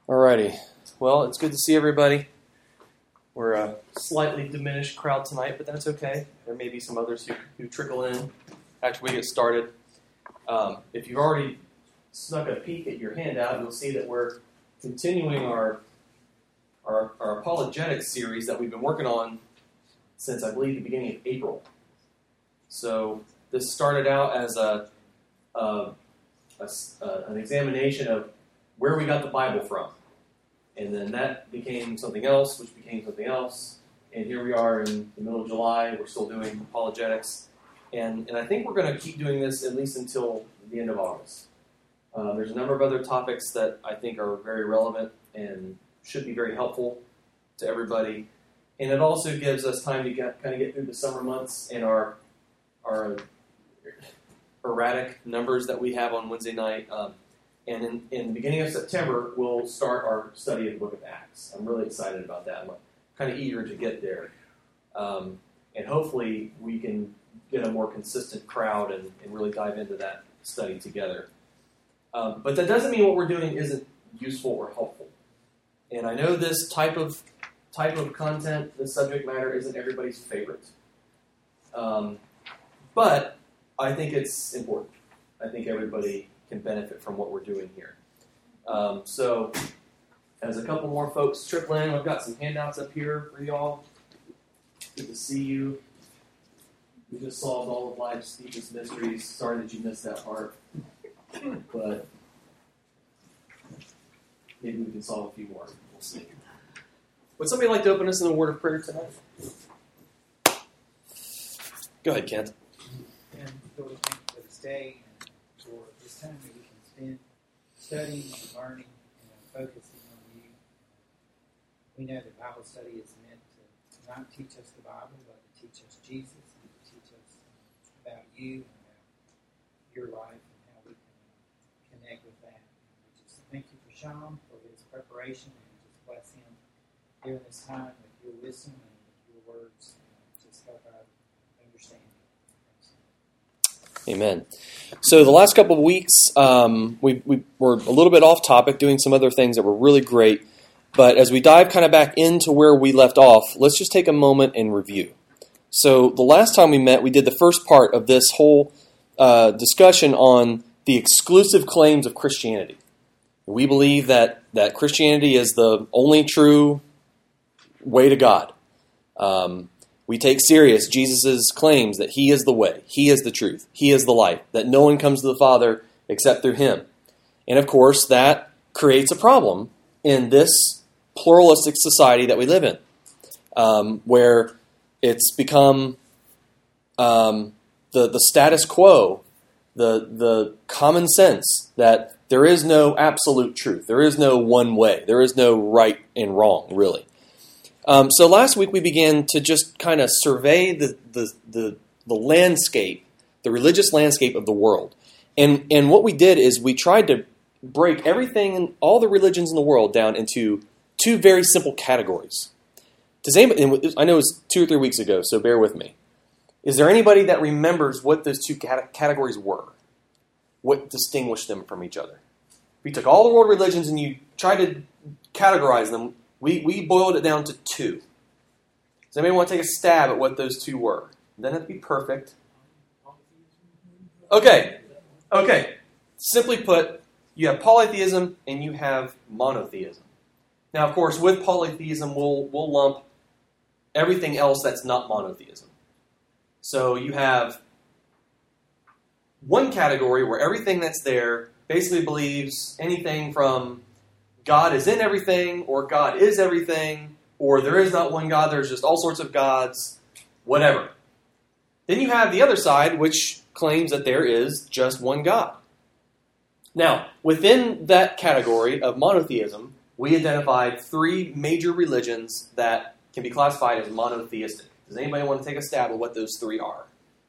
Alrighty. Well, it's good to see everybody. We're a slightly diminished crowd tonight, but that's okay. There may be some others who trickle in after we get started. If you've already snuck a peek at your handout, you'll see that we're continuing our apologetics series that we've been working on since, I believe, the beginning of April. So this started out as an examination of where we got the Bible from. And then that became something else, which became something else. And here we are in the middle of July. We're still doing apologetics. And I think we're going to keep doing this at least until the end of August. There's a number of other topics that I think are very relevant and should be very helpful to everybody. And it also gives us time to get through the summer months and our erratic numbers that we have on Wednesday night. And in the beginning of September, we'll start our study of the book of Acts. I'm really excited about that. I'm kind of eager to get there. And hopefully we can get a more consistent crowd and really dive into that study together. But that doesn't mean what we're doing isn't useful or helpful. And I know this type of content, this subject matter, isn't everybody's favorite. But I think it's important. I think everybody can benefit from what we're doing here. So, as a couple more folks trickle in, I've got some handouts up here for y'all. Good to see you. We just solved all of life's deepest mysteries. Sorry that you missed that part. But maybe we can solve a few more. We'll see. Would somebody like to open us in a word of prayer tonight? Go ahead, Kent. And Lord, we thank you for this day and for this time that we can spend studying and learning and focusing on you. We know that Bible study is meant to not teach us the Bible, but to teach us Jesus and to teach us about you and about your life and how we can connect with that. And we just thank you for Sean for his preparation and just bless him during this time with your wisdom and with your words. Just help our understanding. Amen. So the last couple of weeks, we were a little bit off topic, doing some other things that were really great. But as we dive kind of back into where we left off, let's just take a moment and review. So the last time we met, we did the first part of this whole discussion on the exclusive claims of Christianity. We believe that Christianity is the only true way to God. We take serious Jesus' claims that He is the way, He is the truth, He is the life, that no one comes to the Father except through Him. And of course, that creates a problem in this pluralistic society that we live in, where it's become the status quo, the common sense that there is no absolute truth, there is no one way, there is no right and wrong, really. So last week we began to just kind of survey the landscape, the religious landscape of the world. And what we did is we tried to break everything, all the religions in the world down into two very simple categories. Does anybody, I know it was 2 or 3 weeks ago, so bear with me. Is there anybody that remembers what those two categories were? What distinguished them from each other? If you took all the world religions and you tried to categorize them, we boiled it down to 2. Does anybody want to take a stab at what those 2 were? It doesn't have to be perfect. Okay. Simply put, you have polytheism and you have monotheism. Now, of course, with polytheism, we'll lump everything else that's not monotheism. So you have one category where everything that's there basically believes anything from God is in everything, or God is everything, or there is not one God, there's just all sorts of gods, whatever. Then you have the other side, which claims that there is just one God. Now, within that category of monotheism, we identified 3 major religions that can be classified as monotheistic. Does anybody want to take a stab at what those 3 are?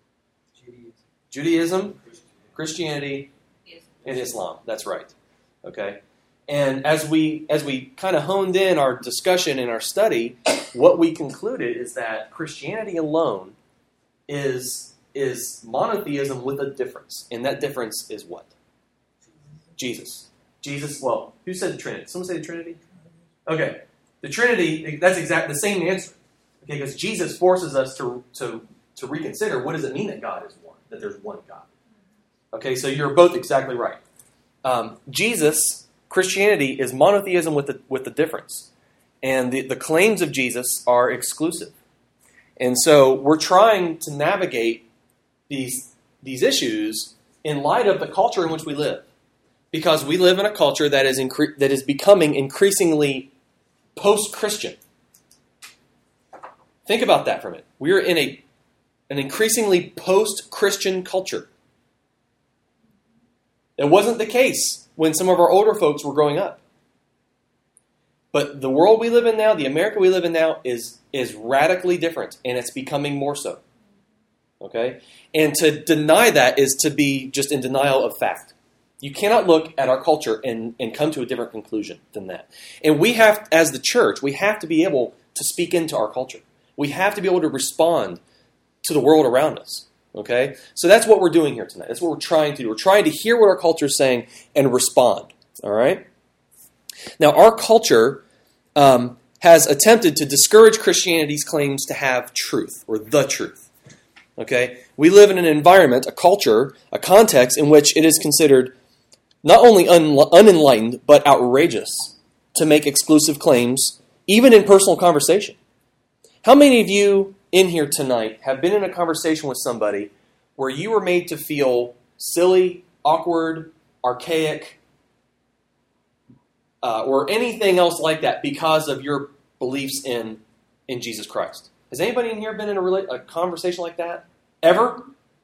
Judaism, Christianity, and Islam. That's right. Okay. And as we kind of honed in our discussion and our study, what we concluded is that Christianity alone is monotheism with a difference. And that difference is what? Jesus. Jesus, well, who said the Trinity? Someone say the Trinity? Okay. The Trinity, that's exactly the same answer. Okay, because Jesus forces us to reconsider, what does it mean that God is one, that there's one God? Okay, so you're both exactly right. Christianity is monotheism with the difference. And the claims of Jesus are exclusive. And so we're trying to navigate these issues in light of the culture in which we live. Because we live in a culture that is becoming increasingly post-Christian. Think about that for a minute. We're in an increasingly post-Christian culture. It wasn't the case when some of our older folks were growing up. But the world we live in now, the America we live in now, is radically different, and it's becoming more so. Okay? And to deny that is to be just in denial of fact. You cannot look at our culture and come to a different conclusion than that. And we have, as the church, we have to be able to speak into our culture. We have to be able to respond to the world around us. Okay? So that's what we're doing here tonight. That's what we're trying to do. We're trying to hear what our culture is saying and respond. All right? Now, our culture has attempted to discourage Christianity's claims to have truth, or the truth. Okay? We live in an environment, a culture, a context in which it is considered not only unenlightened, but outrageous to make exclusive claims, even in personal conversation. How many of you in here tonight have been in a conversation with somebody where you were made to feel silly, awkward, archaic, or anything else like that because of your beliefs in Jesus Christ? Has anybody in here been in a conversation like that? Ever?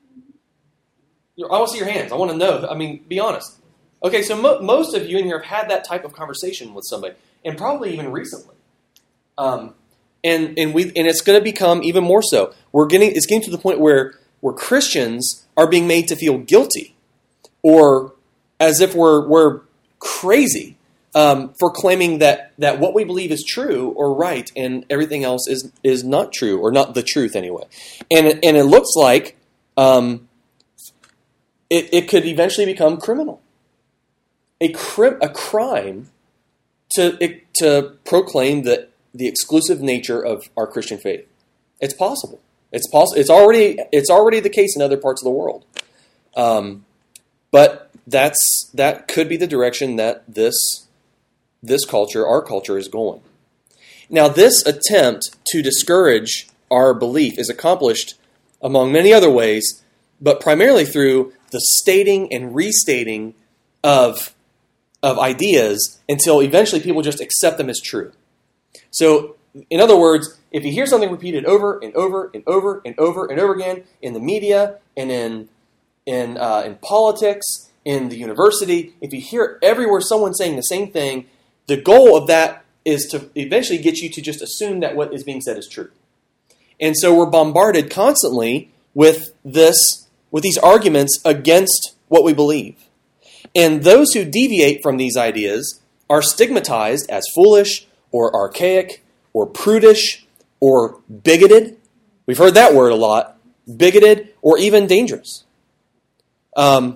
I want to see your hands. I want to know. I mean, be honest. Okay, so most of you in here have had that type of conversation with somebody, and probably even recently. And it's going to become even more so. It's getting to the point where Christians are being made to feel guilty, or as if we're crazy for claiming that what we believe is true or right, and everything else is not true, or not the truth anyway. And it looks like it could eventually become criminal. A crime to proclaim the exclusive nature of our Christian faith. It's possible. It's possible. It's already the case in other parts of the world. But that could be the direction that this culture, our culture, is going. Now, this attempt to discourage our belief is accomplished among many other ways, but primarily through the stating and restating of ideas until eventually people just accept them as true. So, in other words, if you hear something repeated over and over and over and over and over again in the media and in politics, in the university, if you hear everywhere someone saying the same thing, the goal of that is to eventually get you to just assume that what is being said is true. And so we're bombarded constantly with these arguments against what we believe. And those who deviate from these ideas are stigmatized as foolish or archaic or prudish or bigoted. We've heard that word a lot. Bigoted or even dangerous. And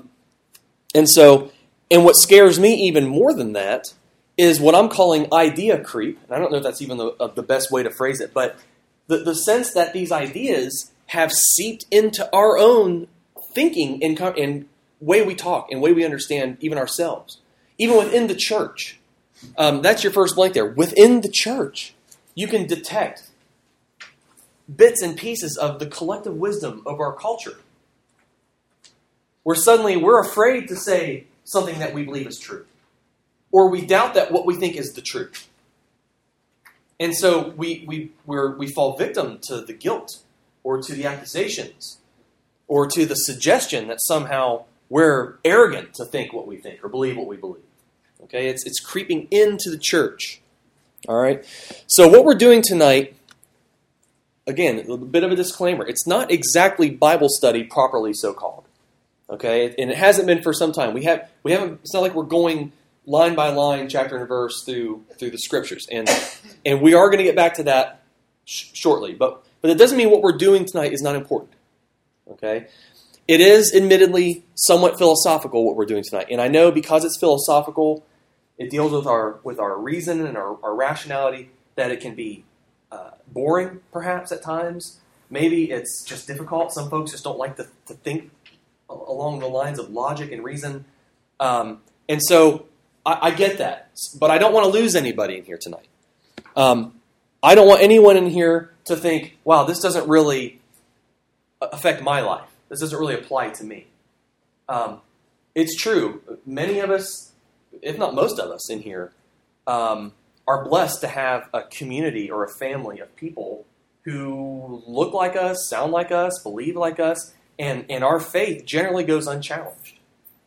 what scares me even more than that is what I'm calling idea creep. And I don't know if that's even the best way to phrase it, but the sense that these ideas have seeped into our own thinking and way we talk and way we understand even ourselves. Even within the church. That's your first blank there. Within the church, you can detect bits and pieces of the collective wisdom of our culture. Where suddenly we're afraid to say something that we believe is true. Or we doubt that what we think is the truth. And so we fall victim to the guilt or to the accusations or to the suggestion that somehow we're arrogant to think what we think or believe what we believe. Okay, it's creeping into the church. All right. So what we're doing tonight, again, a bit of a disclaimer. It's not exactly Bible study properly so called. Okay, and it hasn't been for some time. We haven't. It's not like we're going line by line, chapter and verse through the scriptures, and we are going to get back to that shortly. But it doesn't mean what we're doing tonight is not important. Okay. It is admittedly somewhat philosophical what we're doing tonight. And I know because it's philosophical, It deals with our reason and our rationality, that it can be boring, perhaps, at times. Maybe it's just difficult. Some folks just don't like to think along the lines of logic and reason. And so I get that. But I don't want to lose anybody in here tonight. I don't want anyone in here to think, wow, this doesn't really affect my life. This doesn't really apply to me. It's true. Many of us, if not most of us in here, are blessed to have a community or a family of people who look like us, sound like us, believe like us, and our faith generally goes unchallenged.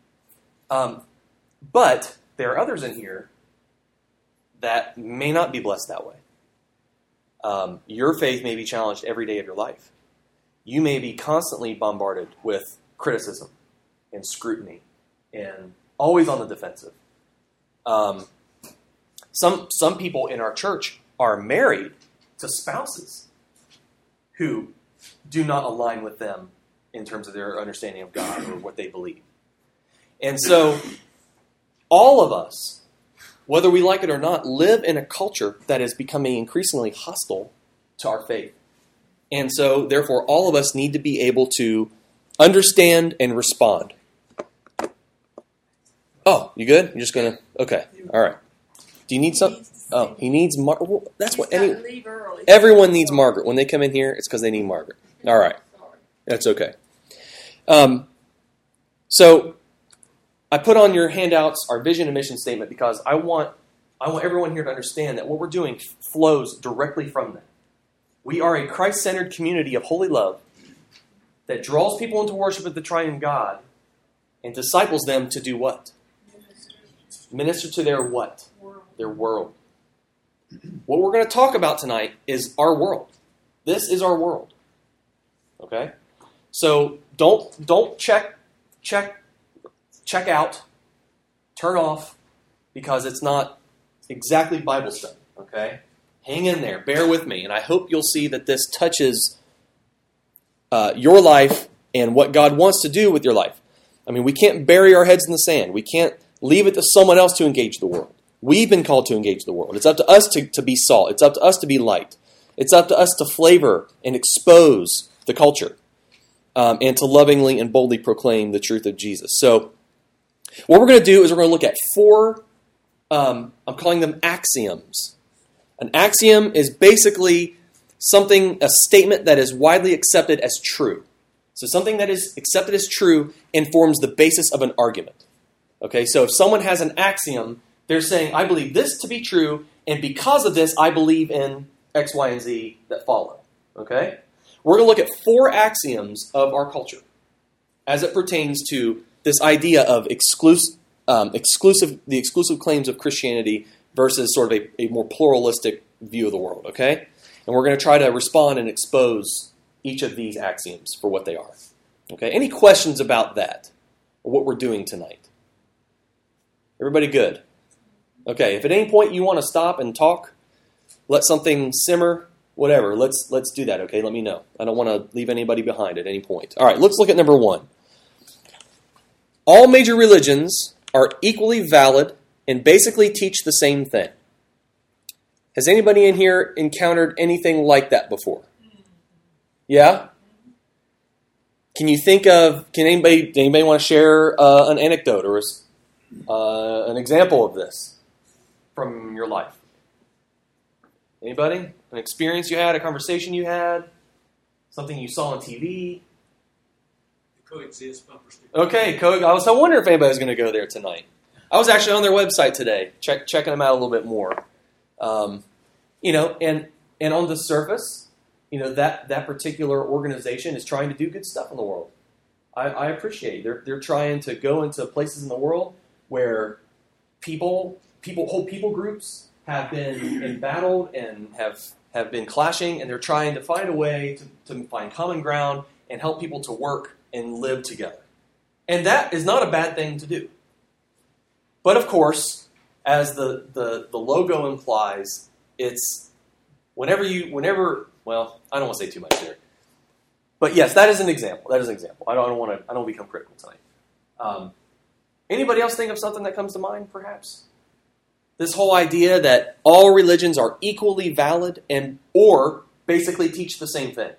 But there are others in here that may not be blessed that way. Your faith may be challenged every day of your life. You may be constantly bombarded with criticism and scrutiny and always on the defensive. Some people in our church are married to spouses who do not align with them in terms of their understanding of God or what they believe. And so all of us, whether we like it or not, live in a culture that is becoming increasingly hostile to our faith. And so, therefore, all of us need to be able to understand and respond. Oh, you good? You're just going to... Okay, all right. Do you need something? Oh, he needs... Well, that's what... Everyone needs Margaret. When they come in here, it's because they need Margaret. All right. That's okay. So, I put on your handouts our vision and mission statement because I want everyone here to understand that what we're doing flows directly from that. We are a Christ-centered community of holy love that draws people into worship of the triune God and disciples them to do what? Minister to their what? Their world. What we're going to talk about tonight is our world. This is our world. Okay? So don't check out, turn off, because it's not exactly Bible study. Okay? Hang in there. Bear with me. And I hope you'll see that this touches your life and what God wants to do with your life. I mean, we can't bury our heads in the sand. We can't leave it to someone else to engage the world. We've been called to engage the world. It's up to us to be salt. It's up to us to be light. It's up to us to flavor and expose the culture and to lovingly and boldly proclaim the truth of Jesus. So what we're going to do is we're going to look at four, I'm calling them axioms. An axiom is basically a statement that is widely accepted as true. So something that is accepted as true informs the basis of an argument. Okay, so if someone has an axiom, they're saying, I believe this to be true, and because of this, I believe in X, Y, and Z that follow. Okay? We're going to look at four axioms of our culture as it pertains to this idea of the exclusive claims of Christianity versus sort of a more pluralistic view of the world, okay? And we're going to try to respond and expose each of these axioms for what they are. Okay? Any questions about that or what we're doing tonight? Everybody good? Okay, if at any point you want to stop and talk, let something simmer, whatever, let's do that, okay? Let me know. I don't want to leave anybody behind at any point. All right, let's look at number one. All major religions are equally valid and basically teach the same thing. Has anybody in here encountered anything like that before? Yeah? Can anybody want to share an anecdote or an example of this from your life? Anybody? An experience you had, a conversation you had, something you saw on TV? The Coexist bumper sticker. Okay, I was wondering if anybody was going to go there tonight. I was actually on their website today, checking them out a little bit more. And on the surface, that particular organization is trying to do good stuff in the world. I appreciate it. They're trying to go into places in the world where whole people groups have been embattled and have been clashing, and they're trying to find a way to find common ground and help people to work and live together. And that is not a bad thing to do. But of course, as the logo implies, it's whenever, well, I don't want to say too much there. But yes, that is an example. I don't become critical tonight. Anybody else think of something that comes to mind, perhaps? This whole idea that all religions are equally valid or basically teach the same thing.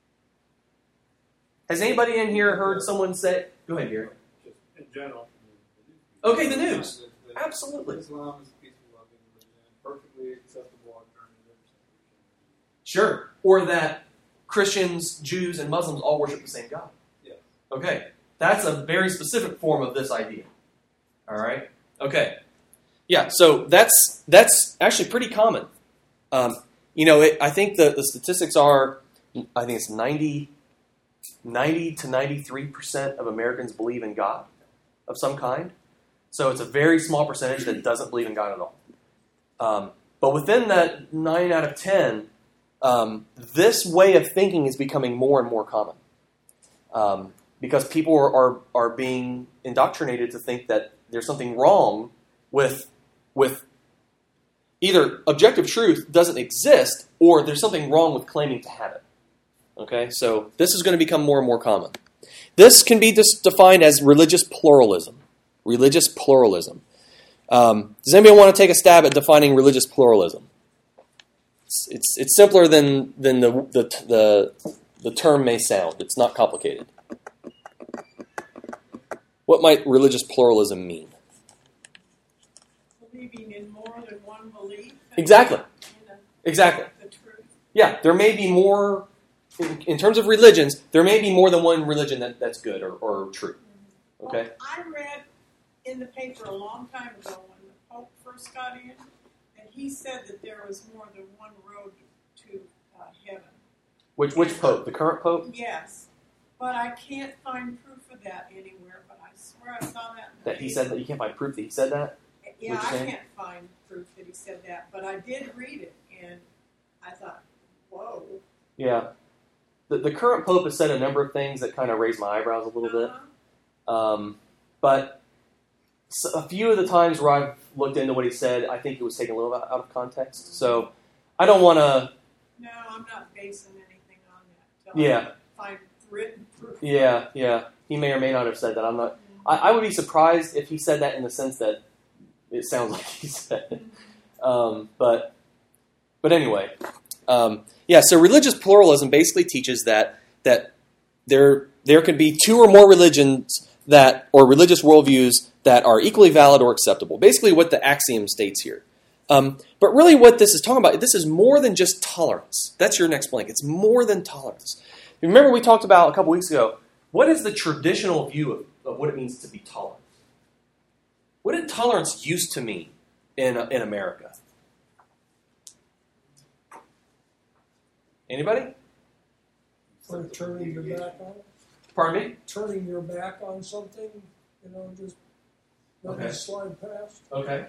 Has anybody in here heard someone say... Go ahead, Gary. Just in general. Okay, the news. Absolutely. Islam is a peaceful-loving religion, perfectly acceptable alternative. Sure. Or that Christians, Jews, and Muslims all worship the same God. Yeah. Okay. That's a very specific form of this idea. All right? Okay. Yeah, so that's actually pretty common. I think the statistics are, I think it's 90 to 93% of Americans believe in God of some kind. So it's a very small percentage that doesn't believe in God at all. But within that 9 out of 10, this way of thinking is becoming more and more common. Because people are being indoctrinated to think that there's something wrong with either objective truth doesn't exist or there's something wrong with claiming to have it. Okay, so this is going to become more and more common. This can be defined as religious pluralism. Religious pluralism. Does anybody want to take a stab at defining religious pluralism? It's simpler than the term may sound. It's not complicated. What might religious pluralism mean? Believing in more than one belief. Exactly. Exactly. The truth. Yeah, there may be more, in terms of religions, there may be more than one religion that's good or true. Okay? Well, I read in the paper a long time ago when the Pope first got in, and he said that there was more than one road to heaven. Which Pope? The current Pope? Yes. But I can't find proof of that anywhere, but I swear I saw that. That he said that? You can't find proof that he said that? Yeah, I can't find proof that he said that, but I did read it, and I thought, whoa. Yeah. The current Pope has said a number of things that kind of raised my eyebrows a little bit. But a few of the times where I've looked into what he said, I think it was taken a little bit out of context. So I don't want to... No, I'm not basing anything on that. Until I find written proof. Yeah. He may or may not have said that. I'm not... I would be surprised if he said that in the sense that it sounds like he said. But anyway, so religious pluralism basically teaches that there could be two or more religions or religious worldviews that are equally valid or acceptable. Basically what the axiom states here. But really what this is talking about, this is more than just tolerance. That's your next blank. It's more than tolerance. Remember we talked about a couple weeks ago, what is the traditional view of what it means to be tolerant? What did tolerance used to mean in America? Anybody? Or turning your back on it. Pardon me? Turning your back on something, just letting it slide past. Okay.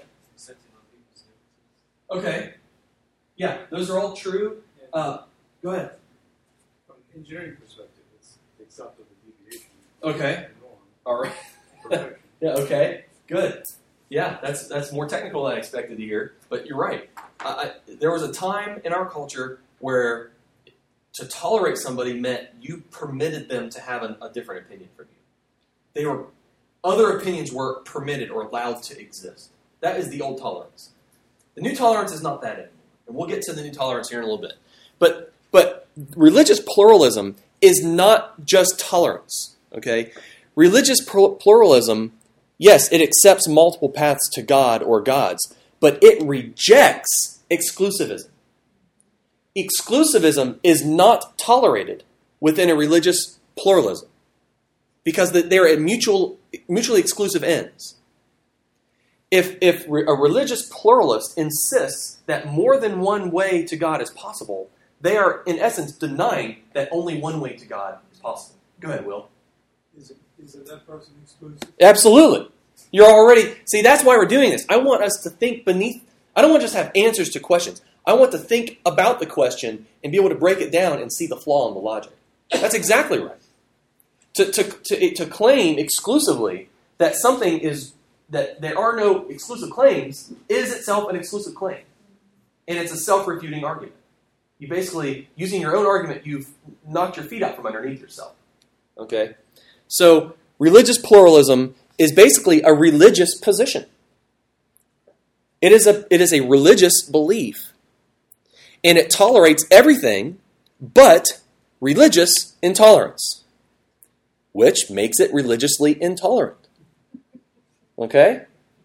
Okay. Yeah, those are all true. Go ahead. From an engineering perspective, it's acceptable deviation. Okay. All right. Perfection. Yeah, okay. Good. Yeah, that's more technical than I expected to hear, but you're right. There was a time in our culture where to tolerate somebody meant you permitted them to have a different opinion from you. Other opinions were permitted or allowed to exist. That is the old tolerance. The new tolerance is not that anymore. And we'll get to the new tolerance here in a little bit. But religious pluralism is not just tolerance. Okay? Religious pluralism, yes, it accepts multiple paths to God or gods, but it rejects exclusivism. Exclusivism is not tolerated within a religious pluralism because they're at mutually exclusive ends. If a religious pluralist insists that more than one way to God is possible, they are, in essence, denying that only one way to God is possible. Go ahead, Will. Is it that person exclusive? Absolutely. You're already... See, that's why we're doing this. I want us to think beneath... I don't want to just have answers to questions. I want to think about the question and be able to break it down and see the flaw in the logic. That's exactly right. To claim exclusively that something is... that there are no exclusive claims is itself an exclusive claim. And it's a self-refuting argument. You basically, using your own argument, you've knocked your feet out from underneath yourself. Okay? So, religious pluralism is basically a religious position. It is a religious belief, and it tolerates everything but religious intolerance, which makes it religiously intolerant. Okay?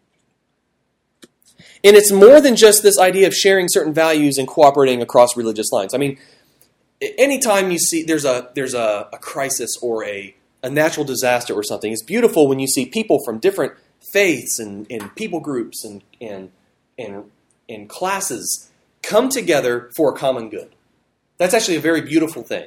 And it's more than just this idea of sharing certain values and cooperating across religious lines. I mean, anytime you see there's a crisis or a natural disaster or something, it's beautiful when you see people from different faiths and people groups and classes come together for a common good. That's actually a very beautiful thing.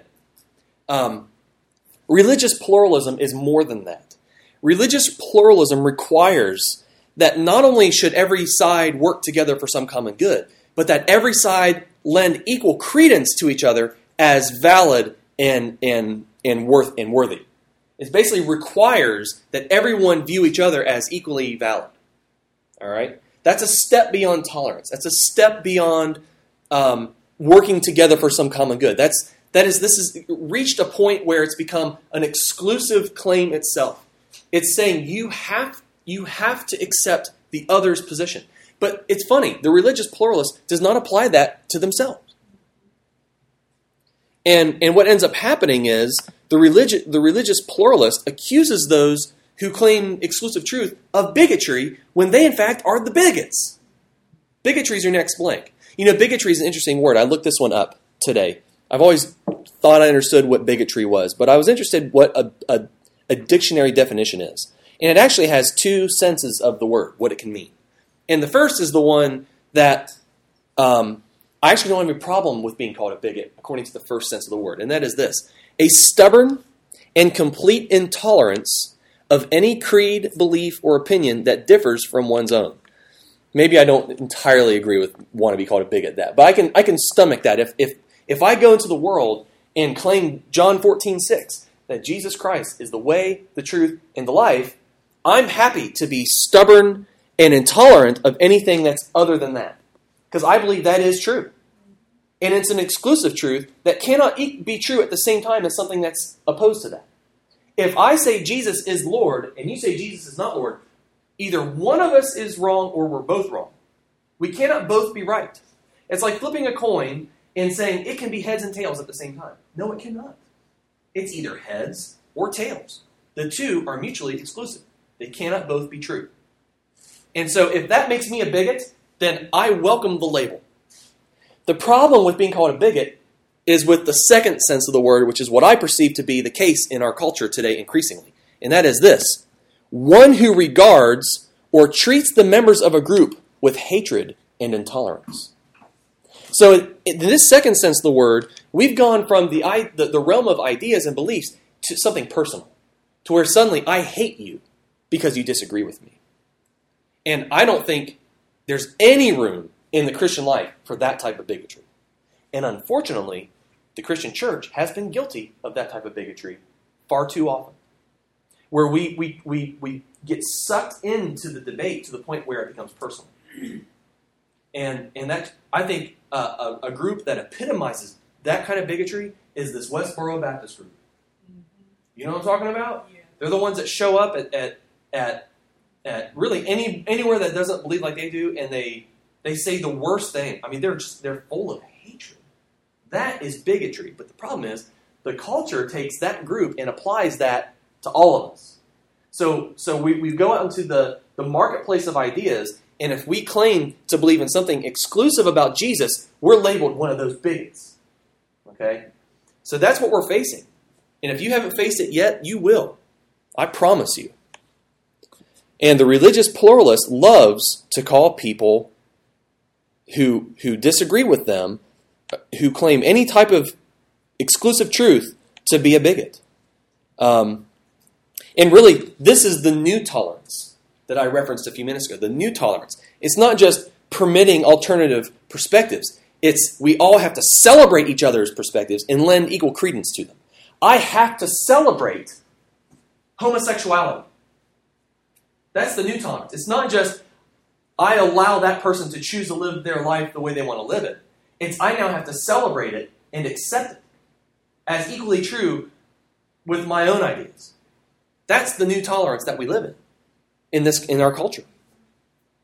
Religious pluralism is more than that. Religious pluralism requires that not only should every side work together for some common good, but that every side lend equal credence to each other as valid and worthy. It basically requires that everyone view each other as equally valid. All right? That's a step beyond tolerance. That's a step beyond working together for some common good. This has reached a point where it's become an exclusive claim itself. It's saying you have to accept the other's position. But it's funny, the religious pluralist does not apply that to themselves. And what ends up happening is the religious pluralist accuses those who claim exclusive truth of bigotry when they, in fact, are the bigots. Bigotry is your next blank. You know, bigotry is an interesting word. I looked this one up today. I've always thought I understood what bigotry was, but I was interested what a dictionary definition is. And it actually has two senses of the word, what it can mean. And the first is the one that I actually don't have a problem with being called a bigot, according to the first sense of the word. And that is this: a stubborn and complete intolerance of any creed, belief, or opinion that differs from one's own. Maybe I don't entirely agree with want to be called a bigot that, but I can stomach that. If I go into the world and claim John 14:6, that Jesus Christ is the way, the truth, and the life, I'm happy to be stubborn and intolerant of anything that's other than that. Because I believe that is true. And it's an exclusive truth that cannot be true at the same time as something that's opposed to that. If I say Jesus is Lord and you say Jesus is not Lord, either one of us is wrong or we're both wrong. We cannot both be right. It's like flipping a coin and saying it can be heads and tails at the same time. No, it cannot. It's either heads or tails. The two are mutually exclusive. They cannot both be true. And so if that makes me a bigot, then I welcome the label. The problem with being called a bigot is with the second sense of the word, which is what I perceive to be the case in our culture today increasingly. And that is this: one who regards or treats the members of a group with hatred and intolerance. So in this second sense of the word, we've gone from the realm of ideas and beliefs to something personal, to where suddenly I hate you because you disagree with me. And I don't think there's any room in the Christian life for that type of bigotry. And unfortunately, the Christian church has been guilty of that type of bigotry far too often, where we get sucked into the debate to the point where it becomes personal. And that, I think, a group that epitomizes that kind of bigotry is this Westboro Baptist group. You know what I'm talking about? Yeah. They're the ones that show up at really anywhere that doesn't believe like they do, and they say the worst thing. I mean, they're full of hatred. That is bigotry. But the problem is, the culture takes that group and applies that to all of us. So we go out into the marketplace of ideas, and if we claim to believe in something exclusive about Jesus, we're labeled one of those bigots. Okay? So that's what we're facing. And if you haven't faced it yet, you will. I promise you. And the religious pluralist loves to call people who disagree with them, who claim any type of exclusive truth, to be a bigot. And really, this is the new tolerance that I referenced a few minutes ago. The new tolerance. It's not just permitting alternative perspectives. It's we all have to celebrate each other's perspectives and lend equal credence to them. I have to celebrate homosexuality. That's the new tolerance. It's not just I allow that person to choose to live their life the way they want to live it. It's I now have to celebrate it and accept it as equally true with my own ideas. That's the new tolerance that we live in our culture.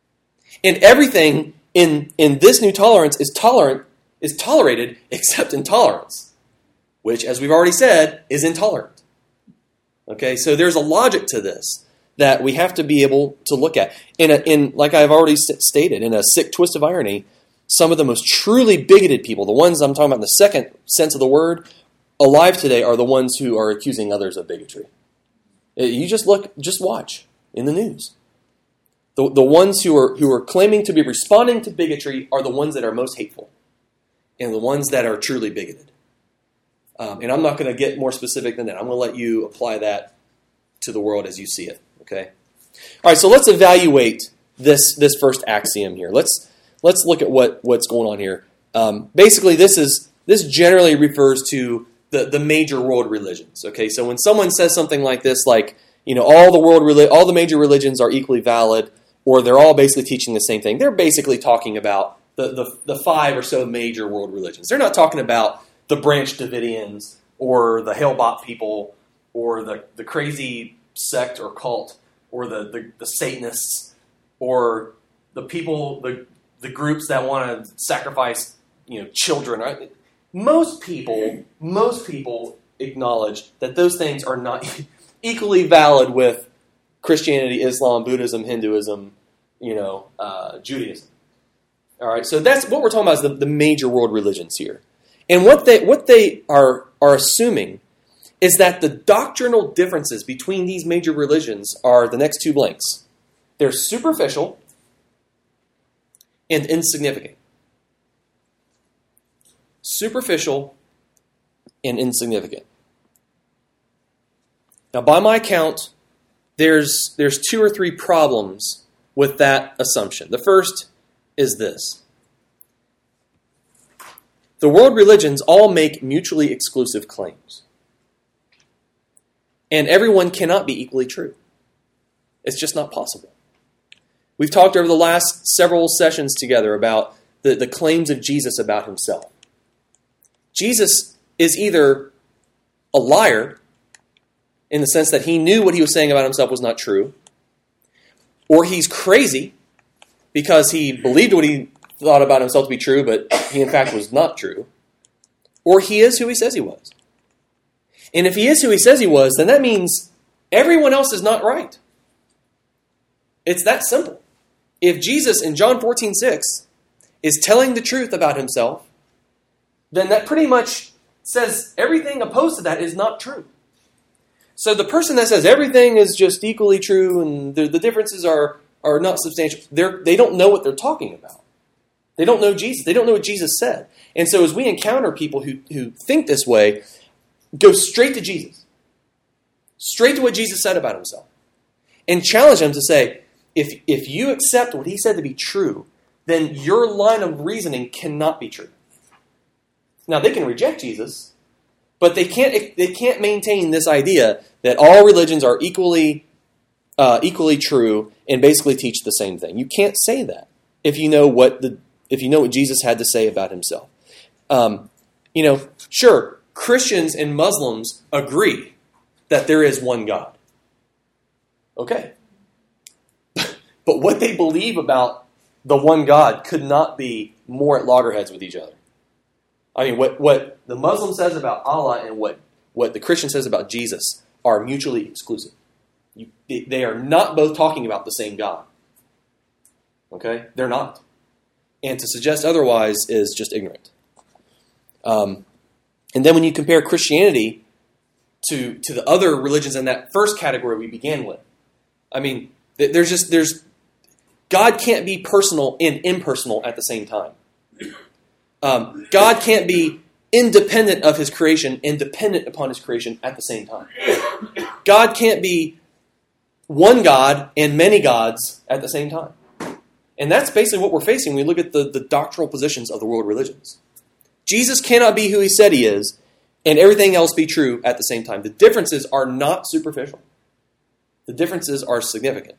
And everything in this new tolerance is tolerated except intolerance, which, as we've already said, is intolerant. Okay, so there's a logic to this that we have to be able to look at. In like I've already stated, in a sick twist of irony, some of the most truly bigoted people, the ones I'm talking about in the second sense of the word, alive today are the ones who are accusing others of bigotry. You just watch in the news. The ones who are claiming to be responding to bigotry are the ones that are most hateful, and the ones that are truly bigoted. And I'm not going to get more specific than that. I'm going to let you apply that to the world as you see it. Okay. All right. So let's evaluate this first axiom here. Let's look at what's going on here. Basically, this generally refers to the major world religions. Okay. So when someone says something like this, like all the major religions are equally valid, or they're all basically teaching the same thing, they're basically talking about the 5 or so major world religions. They're not talking about the Branch Davidians or the Hale-Bopp people or the crazy sect or cult or the Satanists or the people, the groups that want to sacrifice children. Right? Most people acknowledge that those things are not equally valid with Christianity, Islam, Buddhism, Hinduism, Judaism. All right, so that's what we're talking about is the major world religions here. And what they are assuming is that the doctrinal differences between these major religions are the next 2 blanks. They're superficial and insignificant. Superficial and insignificant. Now, by my count, there's 2 or 3 problems with that assumption. The first is this. The world religions all make mutually exclusive claims. And everyone cannot be equally true. It's just not possible. We've talked over the last several sessions together about the claims of Jesus about himself. Jesus is either a liar, in the sense that he knew what he was saying about himself was not true, or he's crazy because he believed what he thought about himself to be true, but he in fact was not true, or he is who he says he was. And if he is who he says he was, then that means everyone else is not right. It's that simple. If Jesus in John 14:6 is telling the truth about himself, then that pretty much says everything opposed to that is not true. So the person that says everything is just equally true and the differences are not substantial, they don't know what they're talking about. They don't know Jesus. They don't know what Jesus said. And so as we encounter people who think this way, go straight to Jesus. Straight to what Jesus said about himself. And challenge them to say, if you accept what he said to be true, then your line of reasoning cannot be true. Now, they can reject Jesus, but they can't maintain this idea that all religions are equally true and basically teach the same thing. You can't say that if you know what Jesus had to say about himself. Sure, Christians and Muslims agree that there is one God. Okay. But what they believe about the one God could not be more at loggerheads with each other. I mean, what the Muslim says about Allah and what the Christian says about Jesus are mutually exclusive. They are not both talking about the same God. Okay? They're not. And to suggest otherwise is just ignorant. And then when you compare Christianity to the other religions in that first category we began with, I mean, there's God can't be personal and impersonal at the same time. God can't be independent of his creation and dependent upon his creation at the same time. God can't be one God and many gods at the same time. And that's basically what we're facing when we look at the doctrinal positions of the world religions. Jesus cannot be who he said he is and everything else be true at the same time. The differences are not superficial. The differences are significant.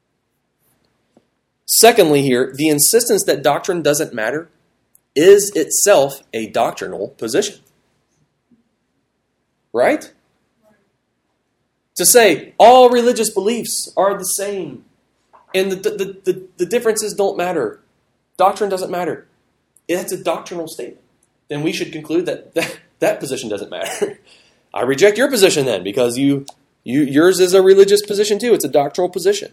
Secondly here, the insistence that doctrine doesn't matter is itself a doctrinal position. Right? To say all religious beliefs are the same And the differences don't matter. Doctrine doesn't matter. It's a doctrinal statement. Then we should conclude that position doesn't matter. I reject your position then, because yours is a religious position too. It's a doctrinal position.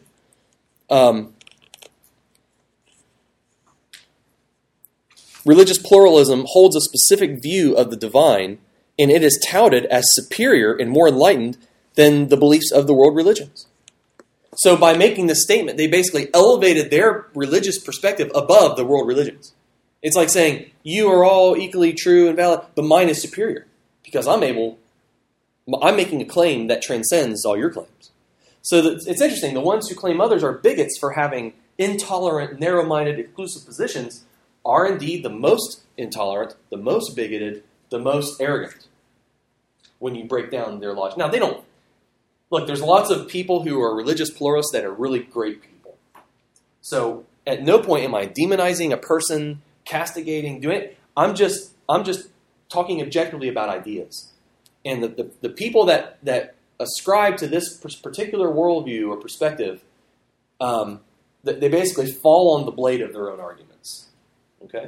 Religious pluralism holds a specific view of the divine, and it is touted as superior and more enlightened than the beliefs of the world religions. So by making this statement, they basically elevated their religious perspective above the world religions. It's like saying, you are all equally true and valid, but mine is superior, because I'm making a claim that transcends all your claims. So it's interesting, the ones who claim others are bigots for having intolerant, narrow-minded, exclusive positions are indeed the most intolerant, the most bigoted, the most arrogant when you break down their logic. Now, they don't... Look, there's lots of people who are religious pluralists that are really great people. So at no point am I demonizing a person, castigating, doing it. I'm just talking objectively about ideas. And the people that ascribe to this particular worldview or perspective, they basically fall on the blade of their own arguments. Okay?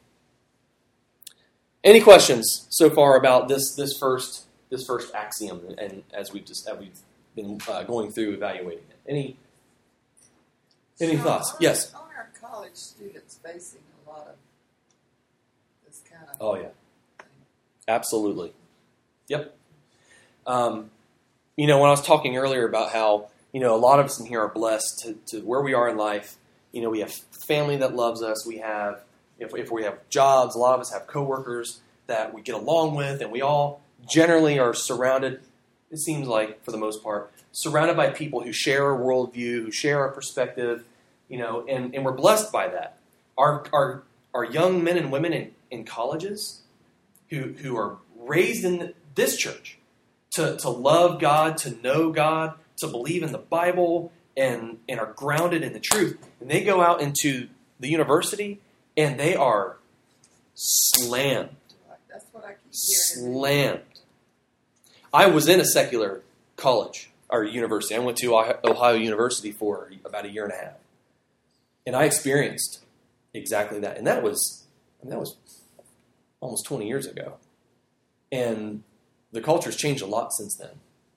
Any questions so far about this first axiom, and as we've been going through evaluating it? Any thoughts? Yes. Are our college students facing a lot of this kind of? Oh yeah, absolutely. Yep. When I was talking earlier about how a lot of us in here are blessed to where we are in life. We have family that loves us. We have if we have jobs, a lot of us have coworkers that we get along with, and we all generally are surrounded, it seems like, for the most part, surrounded by people who share our worldview, who share our perspective, and we're blessed by that. Our young men and women in colleges who are raised in this church to love God, to know God, to believe in the Bible, and are grounded in the truth, and they go out into the university, and they are slammed. That's what I keep hearing. Slammed. I was in a secular college or university. I went to Ohio University for about a year and a half, and I experienced exactly that. And that was almost 20 years ago, and the culture's changed a lot since then.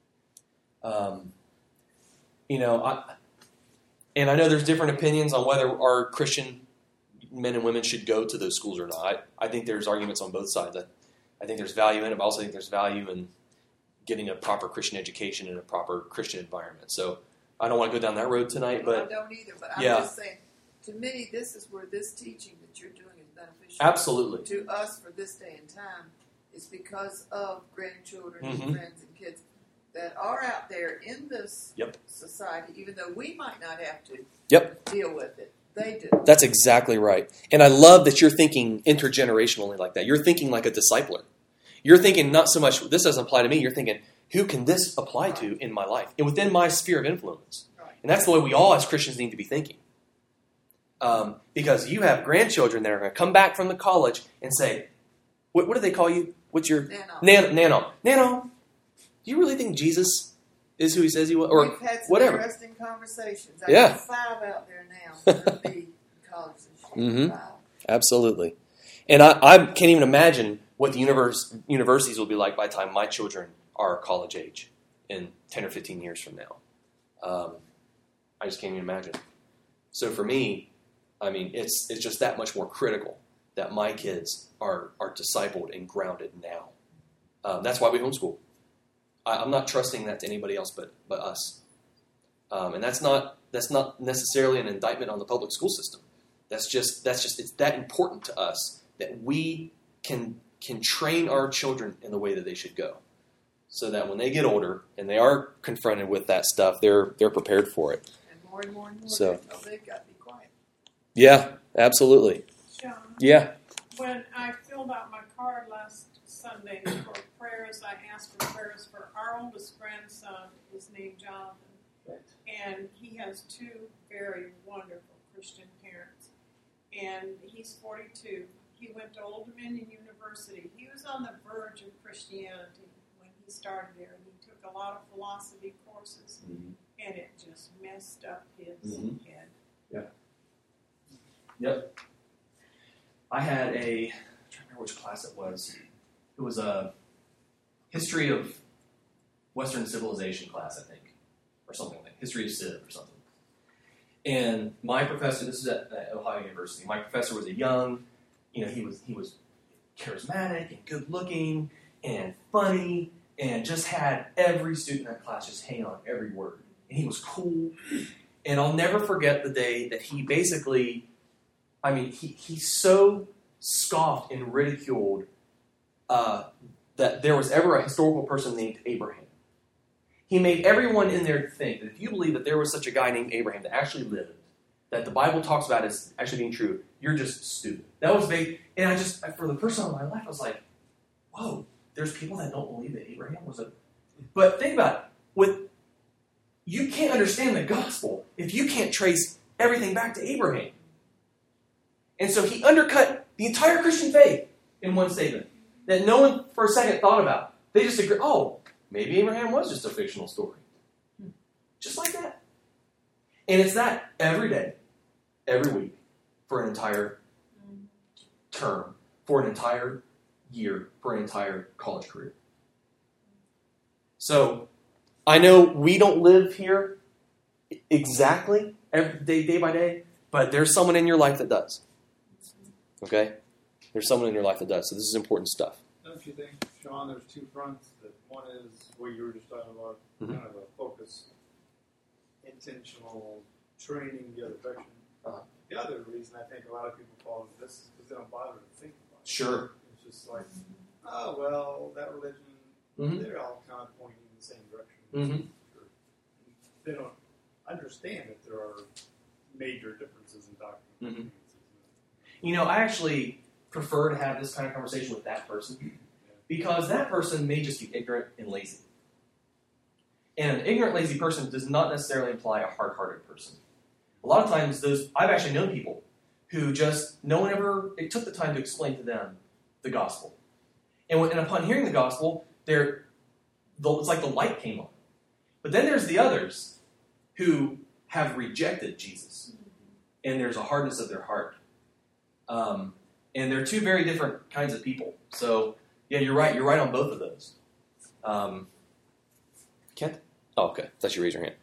I know there's different opinions on whether our Christian men and women should go to those schools or not. I think there's arguments on both sides. I think there's value in it, but I also think there's value in getting a proper Christian education in a proper Christian environment. So I don't want to go down that road tonight. But I don't either, but I'm just saying, to me, this is where this teaching that you're doing is beneficial. Absolutely. To us for this day and time is because of grandchildren and friends and kids that are out there in this society, even though we might not have to deal with it. They do. That's exactly right. And I love that you're thinking intergenerationally like that. You're thinking like a discipler. You're thinking not so much, this doesn't apply to me. You're thinking, who can this apply to in my life and within my sphere of influence? Right. And that's the way we all as Christians need to be thinking. Because you have grandchildren that are going to come back from the college and say, what do they call you? What's your... Nano. Nano, do you really think Jesus is who he says he was? Or we've had some whatever. Interesting conversations. I got 5 out there now to be in college this year. 5. Absolutely. And I can't even imagine what the universities will be like by the time my children are college age in 10 or 15 years from now. I just can't even imagine. So for me, it's just that much more critical that my kids are discipled and grounded now. That's why we homeschool. I'm not trusting that to anybody else but us. And that's not necessarily an indictment on the public school system. That's just it's that important to us that we can train our children in the way that they should go, so that when they get older and they are confronted with that stuff, they're prepared for it. And more and more, so they've got to be quiet. Yeah, absolutely. John, yeah. When I filled out my card last Sunday for prayers, I asked for prayers for our oldest grandson, is named Jonathan, and he has 2 very wonderful Christian parents, and he's 42. He went to Old Dominion University. He was on the verge of Christianity when he started there, and he took a lot of philosophy courses. and it just messed up his Mhm. head. Yep. I had I'm trying to remember which class it was. It was a history of Western civilization class, I think, or something like that. History of Civ or something. And my professor, this is at Ohio University. My professor was a young, he was charismatic and good looking and funny and just had every student in that class just hang on every word. And he was cool. And I'll never forget the day that he basically, he so scoffed and ridiculed that there was ever a historical person named Abraham. He made everyone in there think that if you believe that there was such a guy named Abraham that actually lived, that the Bible talks about as actually being true, you're just stupid. That was big. And for the first time in my life, I was like, whoa, there's people that don't believe that Abraham was a... But think about it. You can't understand the gospel if you can't trace everything back to Abraham. And so he undercut the entire Christian faith in one statement that no one for a second thought about. They just agree, maybe Abraham was just a fictional story. Just like that. And it's that every day, every week, for an entire term, for an entire year, for an entire college career. So, I know we don't live here exactly day by day, but there's someone in your life that does. Okay? There's someone in your life that does. So this is important stuff. Don't you think, Sean, there's two fronts? That one is what you were just talking about, Mhm. kind of a focused, intentional training the other direction. Uh-huh. The other reason I think a lot of people fall into this is because they don't bother to think about it. Sure. It's just like, oh, well, that religion, Mhm. they're all kind of pointing in the same direction. Mhm. They don't understand that there are major differences in doctrine. I actually prefer to have this kind of conversation with that person because that person may just be ignorant and lazy. And an ignorant, lazy person does not necessarily imply a hard-hearted person. A lot of times, I've actually known people who no one ever took the time to explain to them the gospel. And upon hearing the gospel, it's like the light came on. But then there's the others who have rejected Jesus. And there's a hardness of their heart. And they're two very different kinds of people. So, yeah, you're right. You're right on both of those. Kent? Oh, okay. I thought you raised your hand.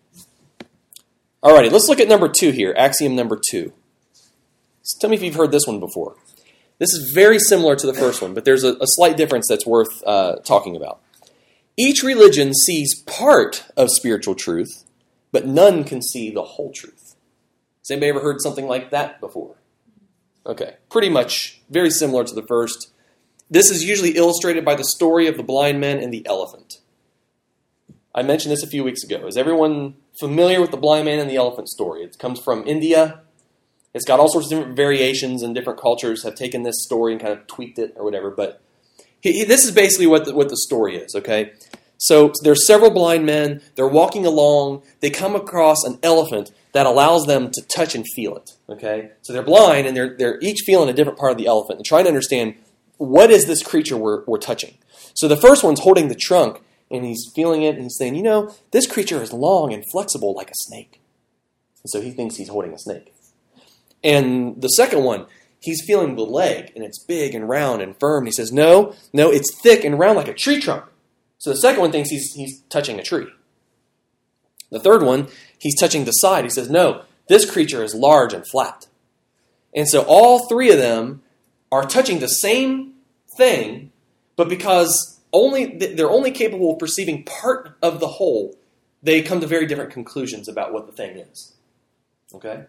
All righty, let's look at number 2 here. Axiom number 2. So tell me if you've heard this one before. This is very similar to the first one, but there's a slight difference that's worth talking about. Each religion sees part of spiritual truth, but none can see the whole truth. Has anybody ever heard something like that before? Okay, pretty much very similar to the first. This is usually illustrated by the story of the blind man and the elephant. I mentioned this a few weeks ago. Is everyone familiar with the blind man and the elephant story? It comes from India. It's got all sorts of different variations, and different cultures have taken this story and kind of tweaked it or whatever. But this is basically what the story is, okay? So there's several blind men. They're walking along. They come across an elephant that allows them to touch and feel it, okay? So they're blind, and they're each feeling a different part of the elephant and trying to understand, what is this creature we're touching? So the first one's holding the trunk, and he's feeling it, and he's saying, this creature is long and flexible like a snake. And so he thinks he's holding a snake. And the second one, he's feeling the leg, and it's big and round and firm. And he says, no, it's thick and round like a tree trunk. So the second one thinks he's touching a tree. The third one, he's touching the side. He says, no, this creature is large and flat. And so all three of them are touching the same thing, but because they're only capable of perceiving part of the whole, they come to very different conclusions about what the thing is. Okay?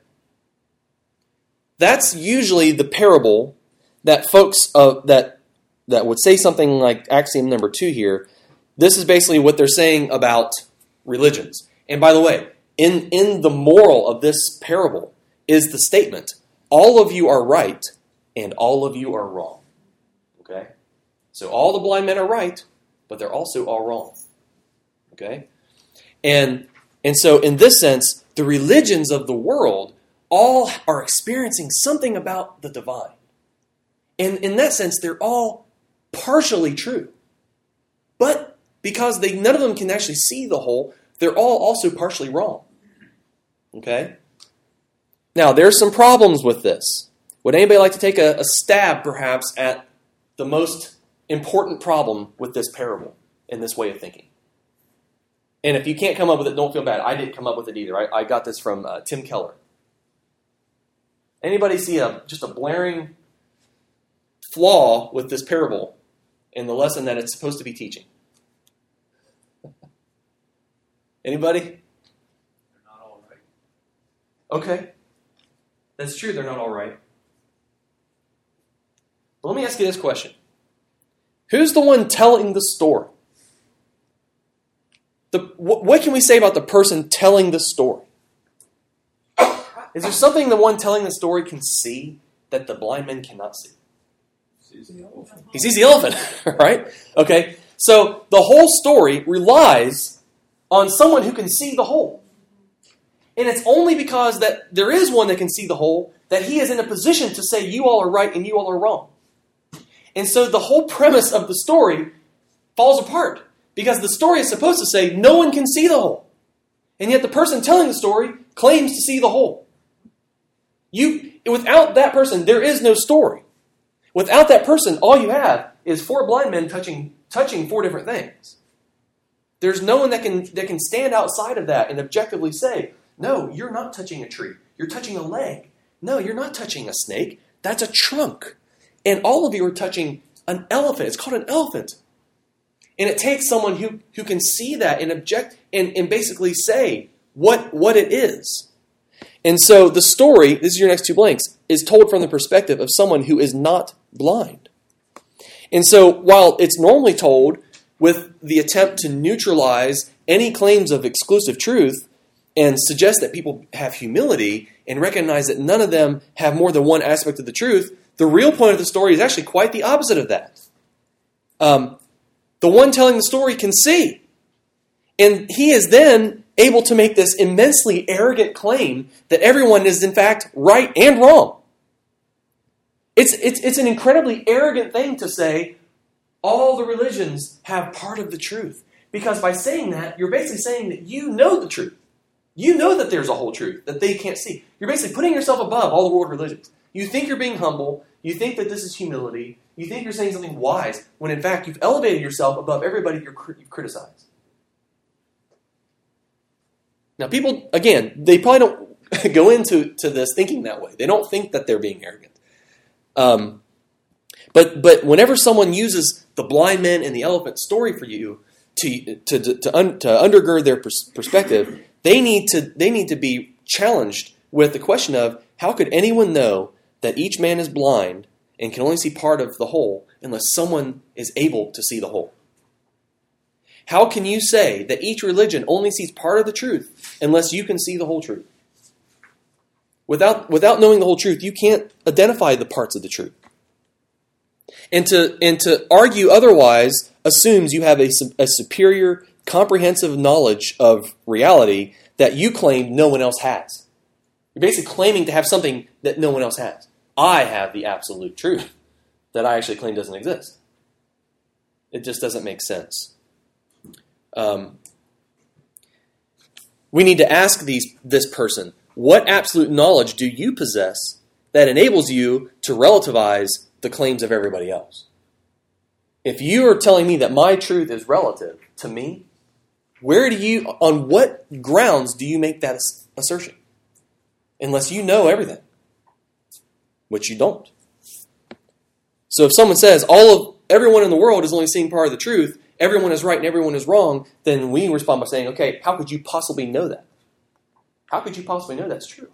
That's usually the parable that folks that would say something like axiom number 2 here. This is basically what they're saying about religions. And by the way, in the moral of this parable is the statement, all of you are right and all of you are wrong. Okay? So all the blind men are right, but they're also all wrong. Okay? And so in this sense, the religions of the world all are experiencing something about the divine. And in that sense, they're all partially true. But because none of them can actually see the whole, they're all also partially wrong. Okay? Now, there's some problems with this. Would anybody like to take a stab, perhaps, at the most important problem with this parable and this way of thinking? And if you can't come up with it, don't feel bad. I didn't come up with it either. I got this from Tim Keller. Anybody see just a blaring flaw with this parable in the lesson that it's supposed to be teaching? Anybody? They're not all right. Okay. That's true, they're not all right. But let me ask you this question. Who's the one telling the story? What can we say about the person telling the story? Is there something the one telling the story can see that the blind man cannot see? He sees the elephant, right? Okay, so the whole story relies on someone who can see the whole. And it's only because that there is one that can see the whole that he is in a position to say you all are right and you all are wrong. And so the whole premise of the story falls apart because the story is supposed to say no one can see the whole. And yet the person telling the story claims to see the whole. Without that person, there is no story. Without that person, all you have is four blind men touching four different things. There's no one that can stand outside of that and objectively say, no, you're not touching a tree. You're touching a leg. No, you're not touching a snake. That's a trunk. And all of you are touching an elephant. It's called an elephant. And it takes someone who can see that and object and basically say what it is. And so the story, this is your next two blanks, is told from the perspective of someone who is not blind. And so while it's normally told with the attempt to neutralize any claims of exclusive truth and suggest that people have humility and recognize that none of them have more than one aspect of the truth, the real point of the story is actually quite the opposite of that. The one telling the story can see. And he is then able to make this immensely arrogant claim that everyone is in fact right and wrong. It's an incredibly arrogant thing to say all the religions have part of the truth. Because by saying that, you're basically saying that you know the truth. You know that there's a whole truth that they can't see. You're basically putting yourself above all the world religions. You think you're being humble. You think that this is humility. You think you're saying something wise, when in fact you've elevated yourself above everybody you criticize. Now people, again, they probably don't go into this thinking that way. They don't think that they're being arrogant. But whenever someone uses the blind man and the elephant story for you to undergird their perspective, they need to be challenged with the question of how could anyone know that each man is blind and can only see part of the whole unless someone is able to see the whole? How can you say that each religion only sees part of the truth unless you can see the whole truth? Without knowing the whole truth, you can't identify the parts of the truth. And to argue otherwise assumes you have a superior, comprehensive knowledge of reality that you claim no one else has. You're basically claiming to have something that no one else has. I have the absolute truth that I actually claim doesn't exist. It just doesn't make sense. We need to ask this person, what absolute knowledge do you possess that enables you to relativize the claims of everybody else? If you are telling me that my truth is relative to me, on what grounds do you make that assertion? Unless you know everything, which you don't. So if someone says everyone in the world is only seeing part of the truth, everyone is right and everyone is wrong, then we respond by saying, okay, how could you possibly know that? How could you possibly know that's true?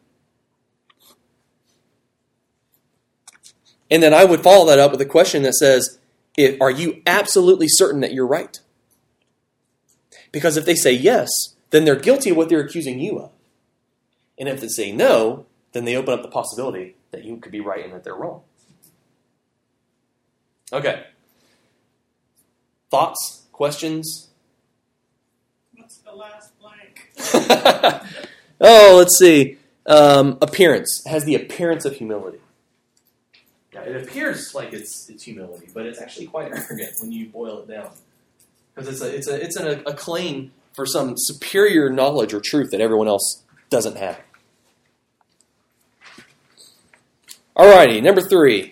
And then I would follow that up with a question that says, are you absolutely certain that you're right? Because if they say yes, then they're guilty of what they're accusing you of. And if they say no, then they open up the possibility that you could be right and that they're wrong. Okay. Thoughts? Questions? What's the last blank? Let's see. Appearance. It has the appearance of humility. Yeah, it appears like it's humility, but it's actually quite arrogant when you boil it down. Because it's a claim for some superior knowledge or truth that everyone else doesn't have. Alrighty, number 3.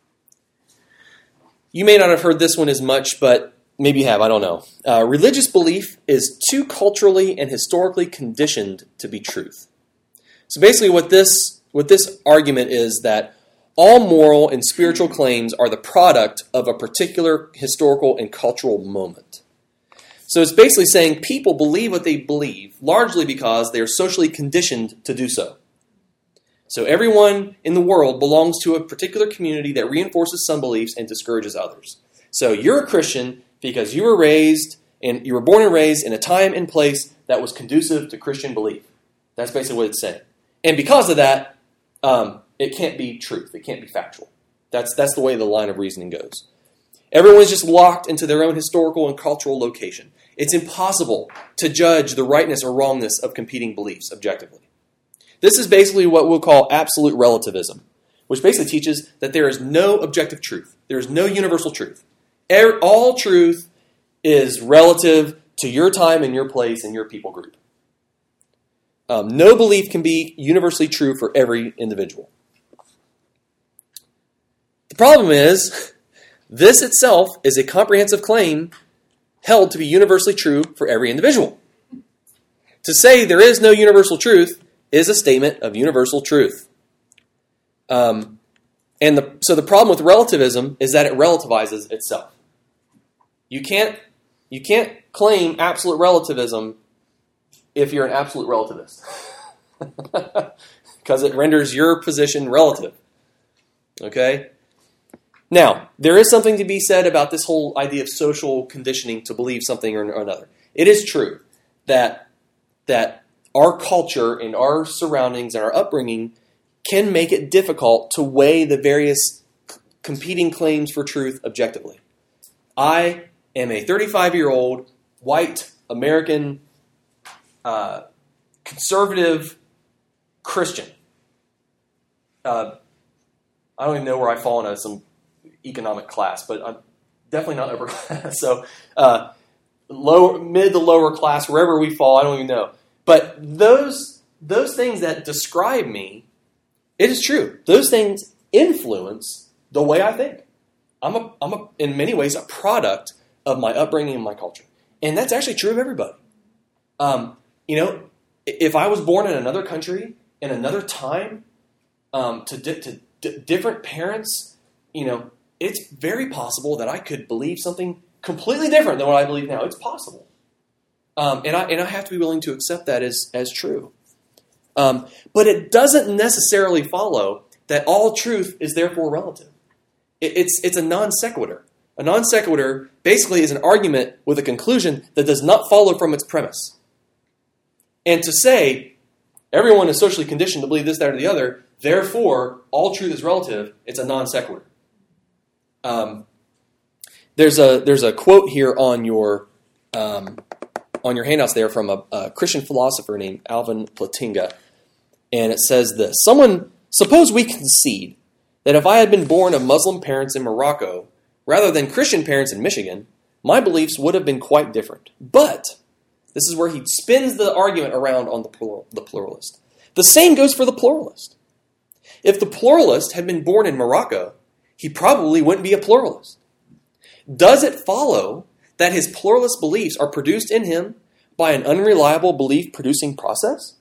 You may not have heard this one as much, but maybe you have, I don't know. Religious belief is too culturally and historically conditioned to be truth. So basically what this argument is that all moral and spiritual claims are the product of a particular historical and cultural moment. So it's basically saying people believe what they believe largely because they are socially conditioned to do so. So everyone in the world belongs to a particular community that reinforces some beliefs and discourages others. So you're a Christian because you were born and raised in a time and place that was conducive to Christian belief. That's basically what it's saying. And because of that, it can't be truth. It can't be factual. That's the way the line of reasoning goes. Everyone's just locked into their own historical and cultural location. It's impossible to judge the rightness or wrongness of competing beliefs objectively. This is basically what we'll call absolute relativism, which basically teaches that there is no objective truth. There is no universal truth. All truth is relative to your time and your place and your people group. No belief can be universally true for every individual. The problem is, this itself is a comprehensive claim held to be universally true for every individual. To say there is no universal truth is a statement of universal truth. So the problem with relativism is that it relativizes itself. You can't claim absolute relativism if you're an absolute relativist. Because it renders your position relative. Okay? Now, there is something to be said about this whole idea of social conditioning to believe something or another. It is true that our culture and our surroundings and our upbringing can make it difficult to weigh the various competing claims for truth objectively. I am a 35-year-old, white, American, conservative Christian. I don't even know where I fall in some economic class, but I'm definitely not upper class. So mid to lower class, wherever we fall, I don't even know. But those things that describe me, it is true. Those things influence the way I think. I'm in many ways a product of my upbringing and my culture, and that's actually true of everybody. If I was born in another country in another time, to different parents, it's very possible that I could believe something completely different than what I believe now. It's possible. And I have to be willing to accept that as true. But it doesn't necessarily follow that all truth is therefore relative. It's a non sequitur. A non sequitur basically is an argument with a conclusion that does not follow from its premise. And to say everyone is socially conditioned to believe this, that, or the other, therefore all truth is relative, it's a non sequitur. There's a quote here on your handouts there from a Christian philosopher named Alvin Plantinga, and it says this: suppose we concede that if I had been born of Muslim parents in Morocco rather than Christian parents in Michigan, my beliefs would have been quite different. But this is where he spins the argument around on the pluralist. The same goes for the pluralist. If the pluralist had been born in Morocco, he probably wouldn't be a pluralist. Does it follow that his pluralist beliefs are produced in him by an unreliable belief-producing process?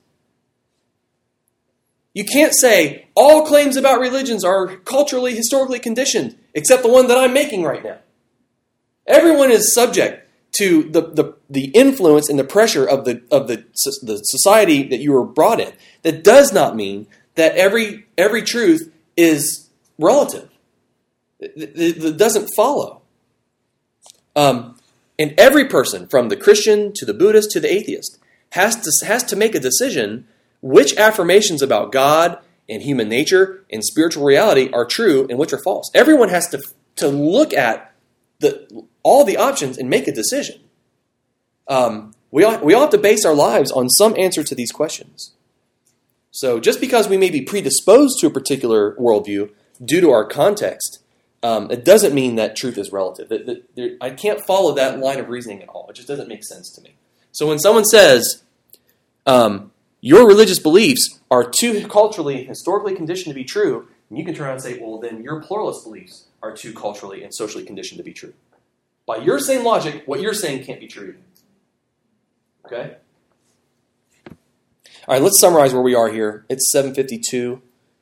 You can't say all claims about religions are culturally, historically conditioned, except the one that I'm making right now. Everyone is subject to the influence and the pressure of the society that you were brought in. That does not mean that every truth is relative. It doesn't follow. And every person, from the Christian to the Buddhist to the atheist, has to make a decision which affirmations about God and human nature and spiritual reality are true and which are false. Everyone has to look at all the options and make a decision. We all have to base our lives on some answer to these questions. So just because we may be predisposed to a particular worldview due to our context, it doesn't mean that truth is relative. I can't follow that line of reasoning at all. It just doesn't make sense to me. So when someone says, your religious beliefs are too culturally and historically conditioned to be true, and you can turn around and say, well, then your pluralist beliefs are too culturally and socially conditioned to be true. By your same logic, what you're saying can't be true. Okay? All right, let's summarize where we are here. It's 7:52.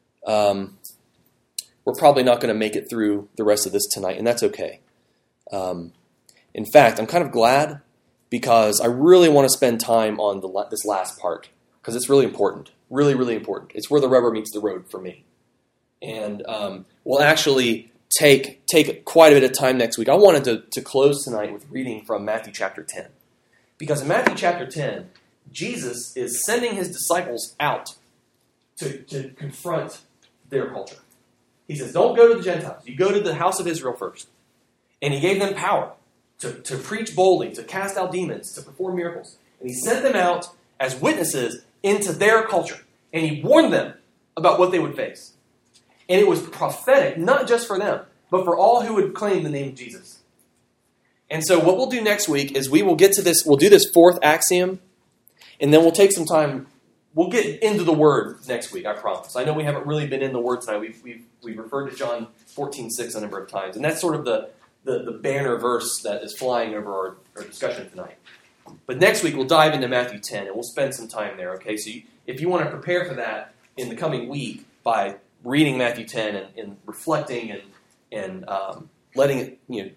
We're probably not going to make it through the rest of this tonight, and that's okay. In fact, I'm kind of glad because I really want to spend time on this last part because it's really important. Really, really important. It's where the rubber meets the road for me. And we'll actually take quite a bit of time next week. I wanted to close tonight with reading from Matthew chapter 10. Because in Matthew chapter 10, Jesus is sending his disciples out to confront their culture. He says, don't go to the Gentiles. You go to the house of Israel first. And he gave them power to preach boldly, to cast out demons, to perform miracles. And he sent them out as witnesses into their culture. And he warned them about what they would face. And it was prophetic, not just for them, but for all who would claim the name of Jesus. And so what we'll do next week is we'll do this fourth axiom, and then we'll take some time. We'll get into the Word next week, I promise. I know we haven't really been in the Word tonight. We've referred to John 14:6 a number of times, and that's sort of the banner verse that is flying over our discussion tonight. But next week we'll dive into Matthew 10, and we'll spend some time there, okay? So if you want to prepare for that in the coming week by reading Matthew 10 and reflecting and letting it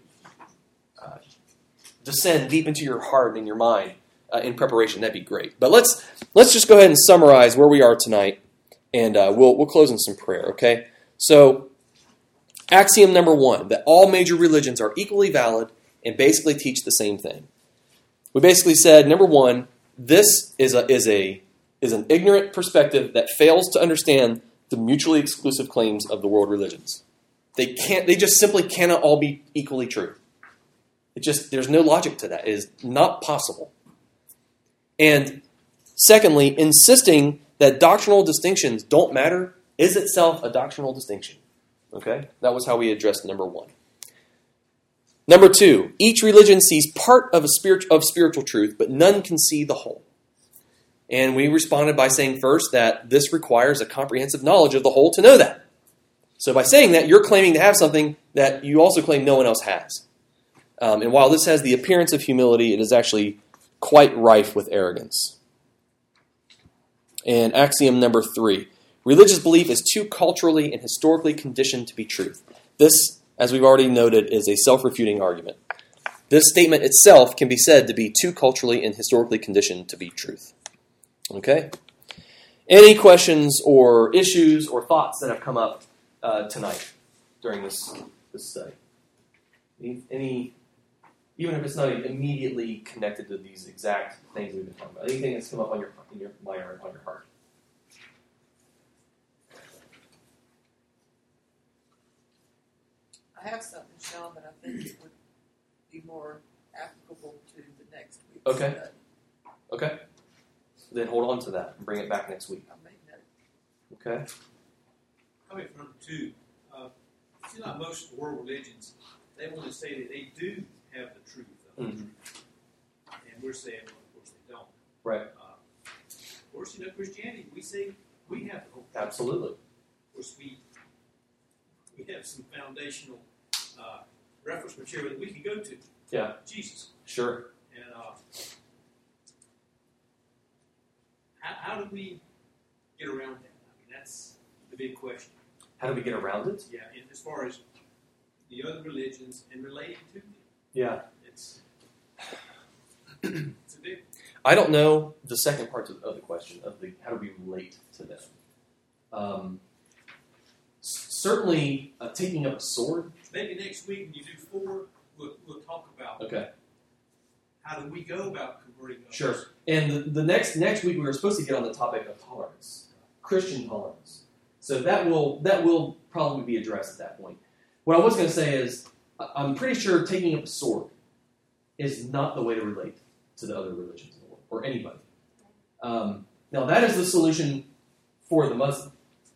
descend deep into your heart and your mind in preparation, that'd be great. But let's just go ahead and summarize where we are tonight, and we'll close in some prayer, okay? So, axiom number 1, that all major religions are equally valid and basically teach the same thing. We basically said, number 1, this is an ignorant perspective that fails to understand the mutually exclusive claims of the world religions. They just simply cannot all be equally true. There's no logic to that. It is not possible. And secondly, insisting that doctrinal distinctions don't matter is itself a doctrinal distinction. Okay? That was how we addressed number 1. Number 2, each religion sees part of spiritual truth, but none can see the whole. And we responded by saying first that this requires a comprehensive knowledge of the whole to know that. So by saying that, you're claiming to have something that you also claim no one else has. And while this has the appearance of humility, it is actually quite rife with arrogance. And axiom number 3, religious belief is too culturally and historically conditioned to be truth. This, as we've already noted, is a self-refuting argument. This statement itself can be said to be too culturally and historically conditioned to be truth. Okay? Any questions or issues or thoughts that have come up tonight during this study? Any, even if it's not immediately connected to these exact things we've been talking about, anything that's come up on your mind or on your heart? I have something, Sean, but I think it would be more applicable to the next week's Okay. study. Okay. Then hold on to that and bring it back next week. I'll make that. Okay? Coming from two, see, like most world religions, they want to say that they do have the truth of the truth. And we're saying, well, of course, they don't. Right. Of course, Christianity, we say we have the whole truth. Absolutely. Of course, we have some foundational reference material that we can go to. Yeah. Jesus. Sure. And how do we get around that? I mean, that's the big question. How do we get around it? Yeah, and as far as the other religions and relating to them. Yeah. It's a big. I don't know the second part of the question of how do we relate to them. Certainly, taking up a sword. Maybe next week when you do 4, we'll talk about how do we go about converting others. Sure. And the next week we were supposed to get on the topic of tolerance, Christian tolerance. So that will probably be addressed at that point. What I was going to say is, I'm pretty sure taking up a sword is not the way to relate to the other religions in the world, or anybody. Now, that is the solution for the Muslim.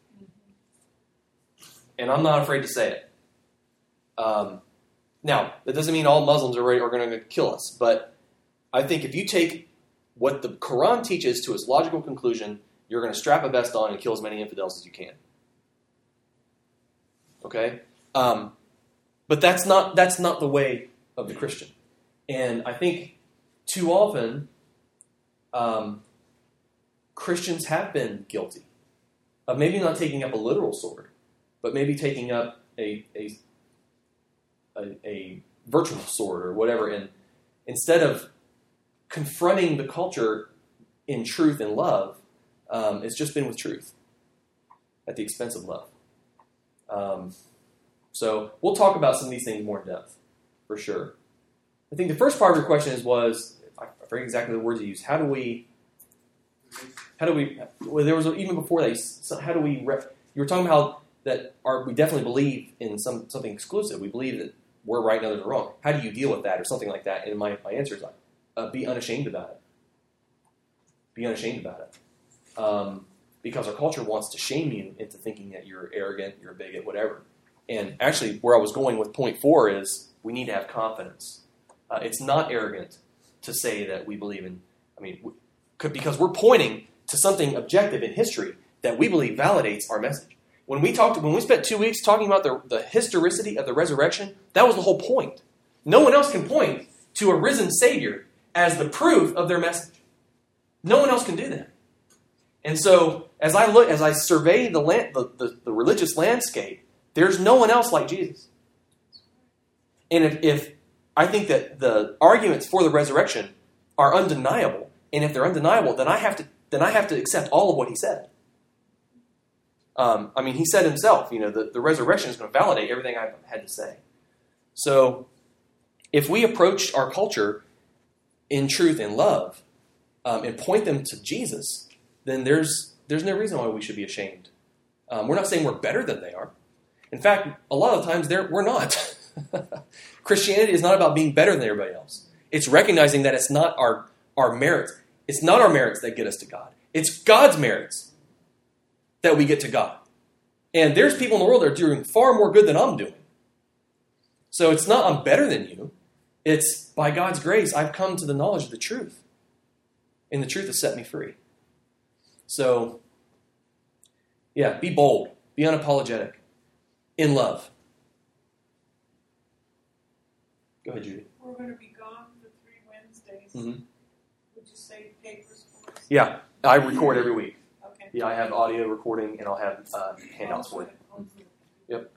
And I'm not afraid to say it. Now, that doesn't mean all Muslims are going to kill us, but I think if you take what the Quran teaches to its logical conclusion, you're going to strap a vest on and kill as many infidels as you can. Okay? But that's not the way of the Christian. And I think too often Christians have been guilty of maybe not taking up a literal sword, but maybe taking up a virtual sword or whatever, and instead of confronting the culture in truth and love, it's just been with truth at the expense of love. So we'll talk about some of these things more in depth, for sure. I think the first part of your question was, I forget exactly the words you used. How do we? Well, there was even before that. How do we? You were talking about that. We definitely believe in something exclusive. We believe that we're right and others are wrong. How do you deal with that, or something like that? And my answer is be unashamed about it. Be unashamed about it, because our culture wants to shame you into thinking that you're arrogant, you're a bigot, whatever. And actually, where I was going with point 4 is we need to have confidence. It's not arrogant to say that we believe in. Because we're pointing to something objective in history that we believe validates our message. When we spent 2 weeks talking about the historicity of the resurrection, that was the whole point. No one else can point to a risen Savior as the proof of their message. No one else can do that. And so, as I survey the religious landscape, there's no one else like Jesus. And if I think that the arguments for the resurrection are undeniable, and if they're undeniable, then I have to accept all of what he said. He said himself, the resurrection is going to validate everything I've had to say. So, if we approach our culture in truth and love, and point them to Jesus, then there's no reason why we should be ashamed. We're not saying we're better than they are. In fact, a lot of times we're not. Christianity is not about being better than everybody else. It's recognizing that it's not our merits. It's not our merits that get us to God. It's God's merits that we get to God. And there's people in the world that are doing far more good than I'm doing. So it's not I'm better than you. It's by God's grace I've come to the knowledge of the truth. And the truth has set me free. So, be bold. Be unapologetic. In love. Go ahead, Judy. We're going to be gone for 3 Wednesdays. Mm-hmm. Would you say papers for us? Yeah, I record every week. Okay. Yeah, I have audio recording, and I'll have handouts for you. Yep.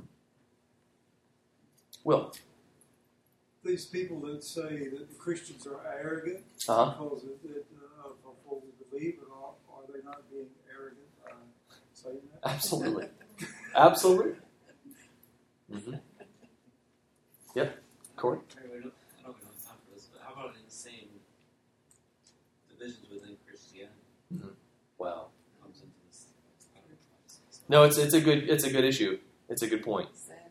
Will. These people that say that the Christians are arrogant Uh-huh. because of what we believe, are they not being arrogant by saying that? Absolutely. Absolutely. Mm-hmm. Yep. Corey? I don't have time for this, but how about in the same divisions within Christianity? Mm-hmm. Wow. Comes into this. No, it's a good issue. It's a good point.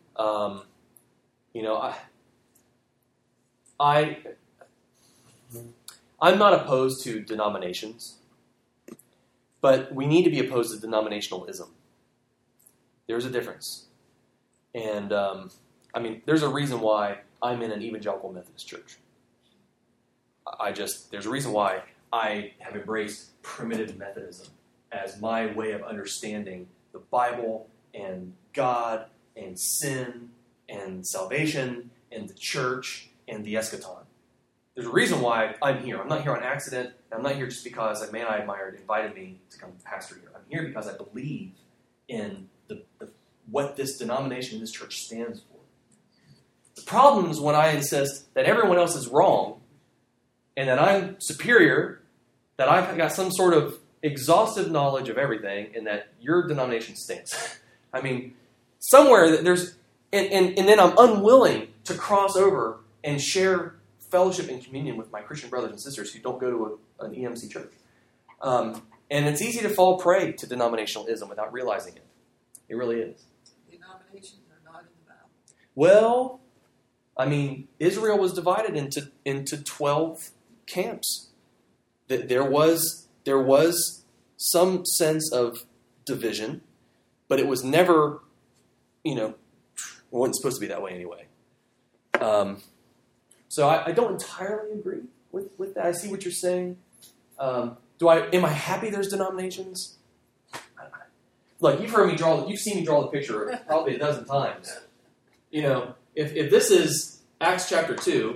I'm not opposed to denominations, but we need to be opposed to denominationalism. There's a difference. And, there's a reason why I'm in an evangelical Methodist church. There's a reason why I have embraced primitive Methodism as my way of understanding the Bible and God and sin and salvation and the church and the eschaton. There's a reason why I'm here. I'm not here on accident. I'm not here just because a man I admired invited me to come pastor here. I'm here because I believe in what this denomination, this church stands for. The problem is when I insist that everyone else is wrong and that I'm superior, that I've got some sort of exhaustive knowledge of everything and that your denomination stinks. Somewhere that there's... And then I'm unwilling to cross over and share fellowship and communion with my Christian brothers and sisters who don't go to an EMC church. And it's easy to fall prey to denominationalism without realizing it. It really is. Denominations are not in the Bible. Well, Israel was divided into 12 camps. There was some sense of division, but it was never, it wasn't supposed to be that way anyway. So I don't entirely agree with that. I see what you're saying. Am I happy there's denominations? Look, you've seen me draw the picture probably a dozen times. If this is Acts chapter 2,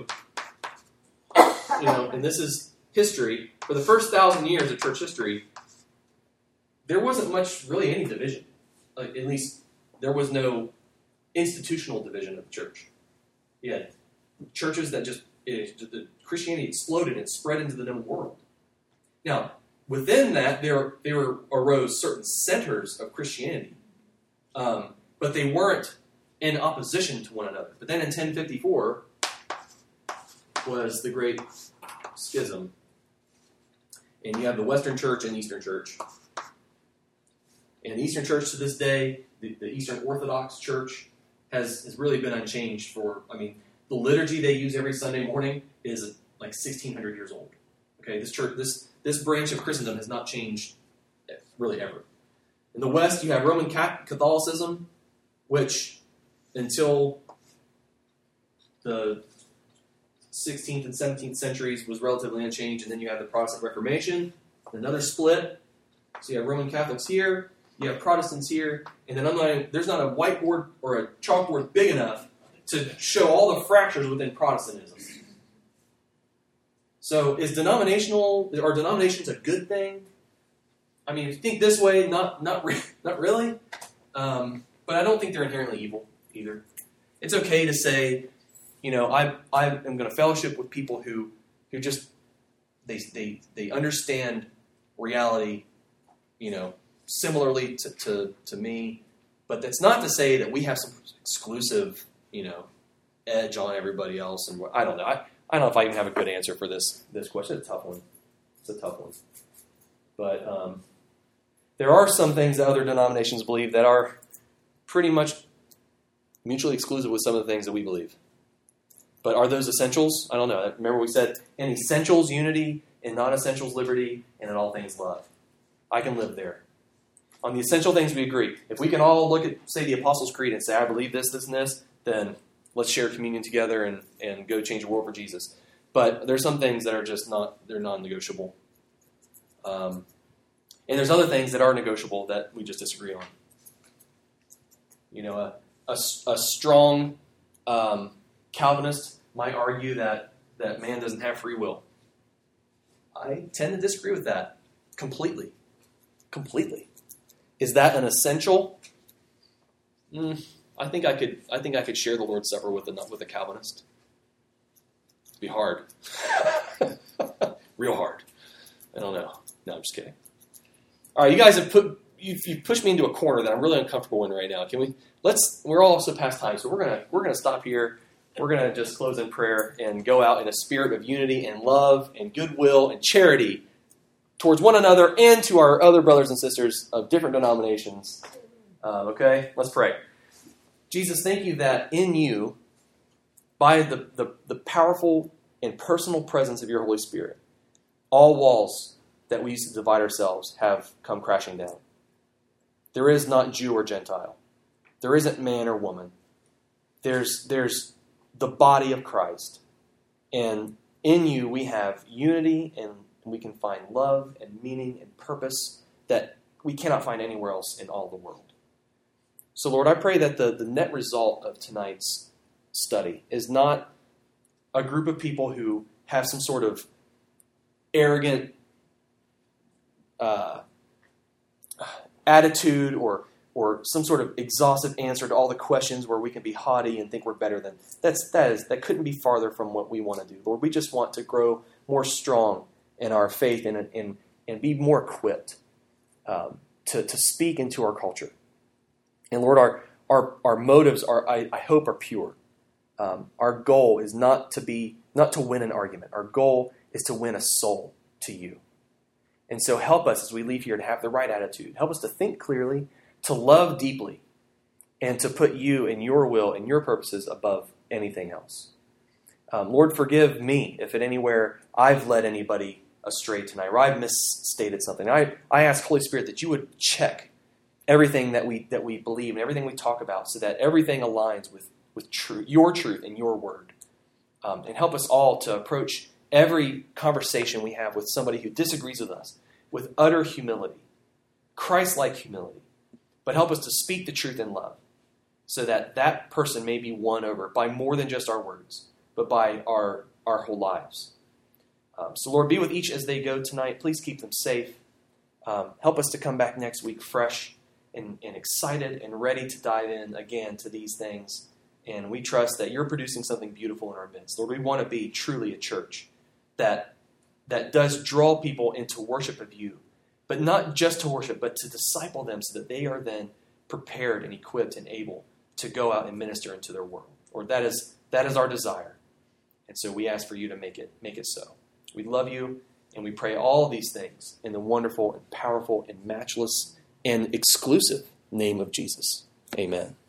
and this is history, for the first 1,000 years of church history, there wasn't really any division. At least there was no institutional division of the church. You had churches that the Christianity exploded and spread into the known world. Now, within that, there arose certain centers of Christianity, but they weren't in opposition to one another. But then in 1054 was the Great Schism, and you have the Western Church and Eastern Church. And the Eastern Church to this day, the Eastern Orthodox Church, has really been unchanged the liturgy they use every Sunday morning is like 1,600 years old. Okay, this branch of Christendom has not changed really ever. In the West, you have Roman Catholicism, which until the 16th and 17th centuries was relatively unchanged, and then you have the Protestant Reformation, another split. So you have Roman Catholics here, you have Protestants here, and then there's not a whiteboard or a chalkboard big enough to show all the fractures within Protestantism. So are denominations a good thing? I mean, if you think this way, not really. But I don't think they're inherently evil either. It's okay to say, I am going to fellowship with people who just they understand reality, similarly to me. But that's not to say that we have some exclusive, edge on everybody else. And I don't know. I don't know if I even have a good answer for this question. It's a tough one. But there are some things that other denominations believe that are pretty much mutually exclusive with some of the things that we believe. But are those essentials? I don't know. Remember we said in essentials, unity, in non-essentials, liberty, and in all things, love. I can live there. On the essential things, we agree. If we can all look at, say, the Apostles' Creed and say, I believe this, this, and this, then let's share communion together and go change the world for Jesus. But there's some things that are just they're non-negotiable. And there's other things that are negotiable that we just disagree on. A strong Calvinist might argue that man doesn't have free will. I tend to disagree with that completely. Is that an essential? I think I could share the Lord's Supper with a Calvinist. It'd be hard, real hard. I don't know. No, I'm just kidding. All right, you guys have you've pushed me into a corner that I'm really uncomfortable in right now. We're also past time, so we're gonna stop here. We're gonna just close in prayer and go out in a spirit of unity and love and goodwill and charity towards one another and to our other brothers and sisters of different denominations. Okay, let's pray. Jesus, thank you that in you, by the powerful and personal presence of your Holy Spirit, all walls that we used to divide ourselves have come crashing down. There is not Jew or Gentile. There isn't man or woman. There's the body of Christ. And in you we have unity, and we can find love and meaning and purpose that we cannot find anywhere else in all the world. So, Lord, I pray that the net result of tonight's study is not a group of people who have some sort of arrogant attitude or some sort of exhaustive answer to all the questions where we can be haughty and think we're better than. That couldn't be farther from what we want to do. Lord, we just want to grow more strong in our faith and be more equipped to speak into our culture. And Lord, our motives I hope are pure. Our goal is not to win an argument. Our goal is to win a soul to you. And so help us as we leave here to have the right attitude. Help us to think clearly, to love deeply, and to put you and your will and your purposes above anything else. Lord, forgive me if at anywhere I've led anybody astray tonight, or I've misstated something. I ask, Holy Spirit, that you would check everything that we believe and everything we talk about so that everything aligns with your truth and your word. And help us all to approach every conversation we have with somebody who disagrees with us with utter humility, Christ-like humility. But help us to speak the truth in love so that that person may be won over by more than just our words, but by our whole lives. So Lord, be with each as they go tonight. Please keep them safe. Help us to come back next week fresh and excited and ready to dive in again to these things. And we trust that you're producing something beautiful in our midst. Lord, we want to be truly a church that does draw people into worship of you, but not just to worship, but to disciple them so that they are then prepared and equipped and able to go out and minister into their world. Lord, that is our desire. And so we ask for you to make it so. We love you, and we pray all these things in the wonderful and powerful and matchless and exclusive name of Jesus. Amen.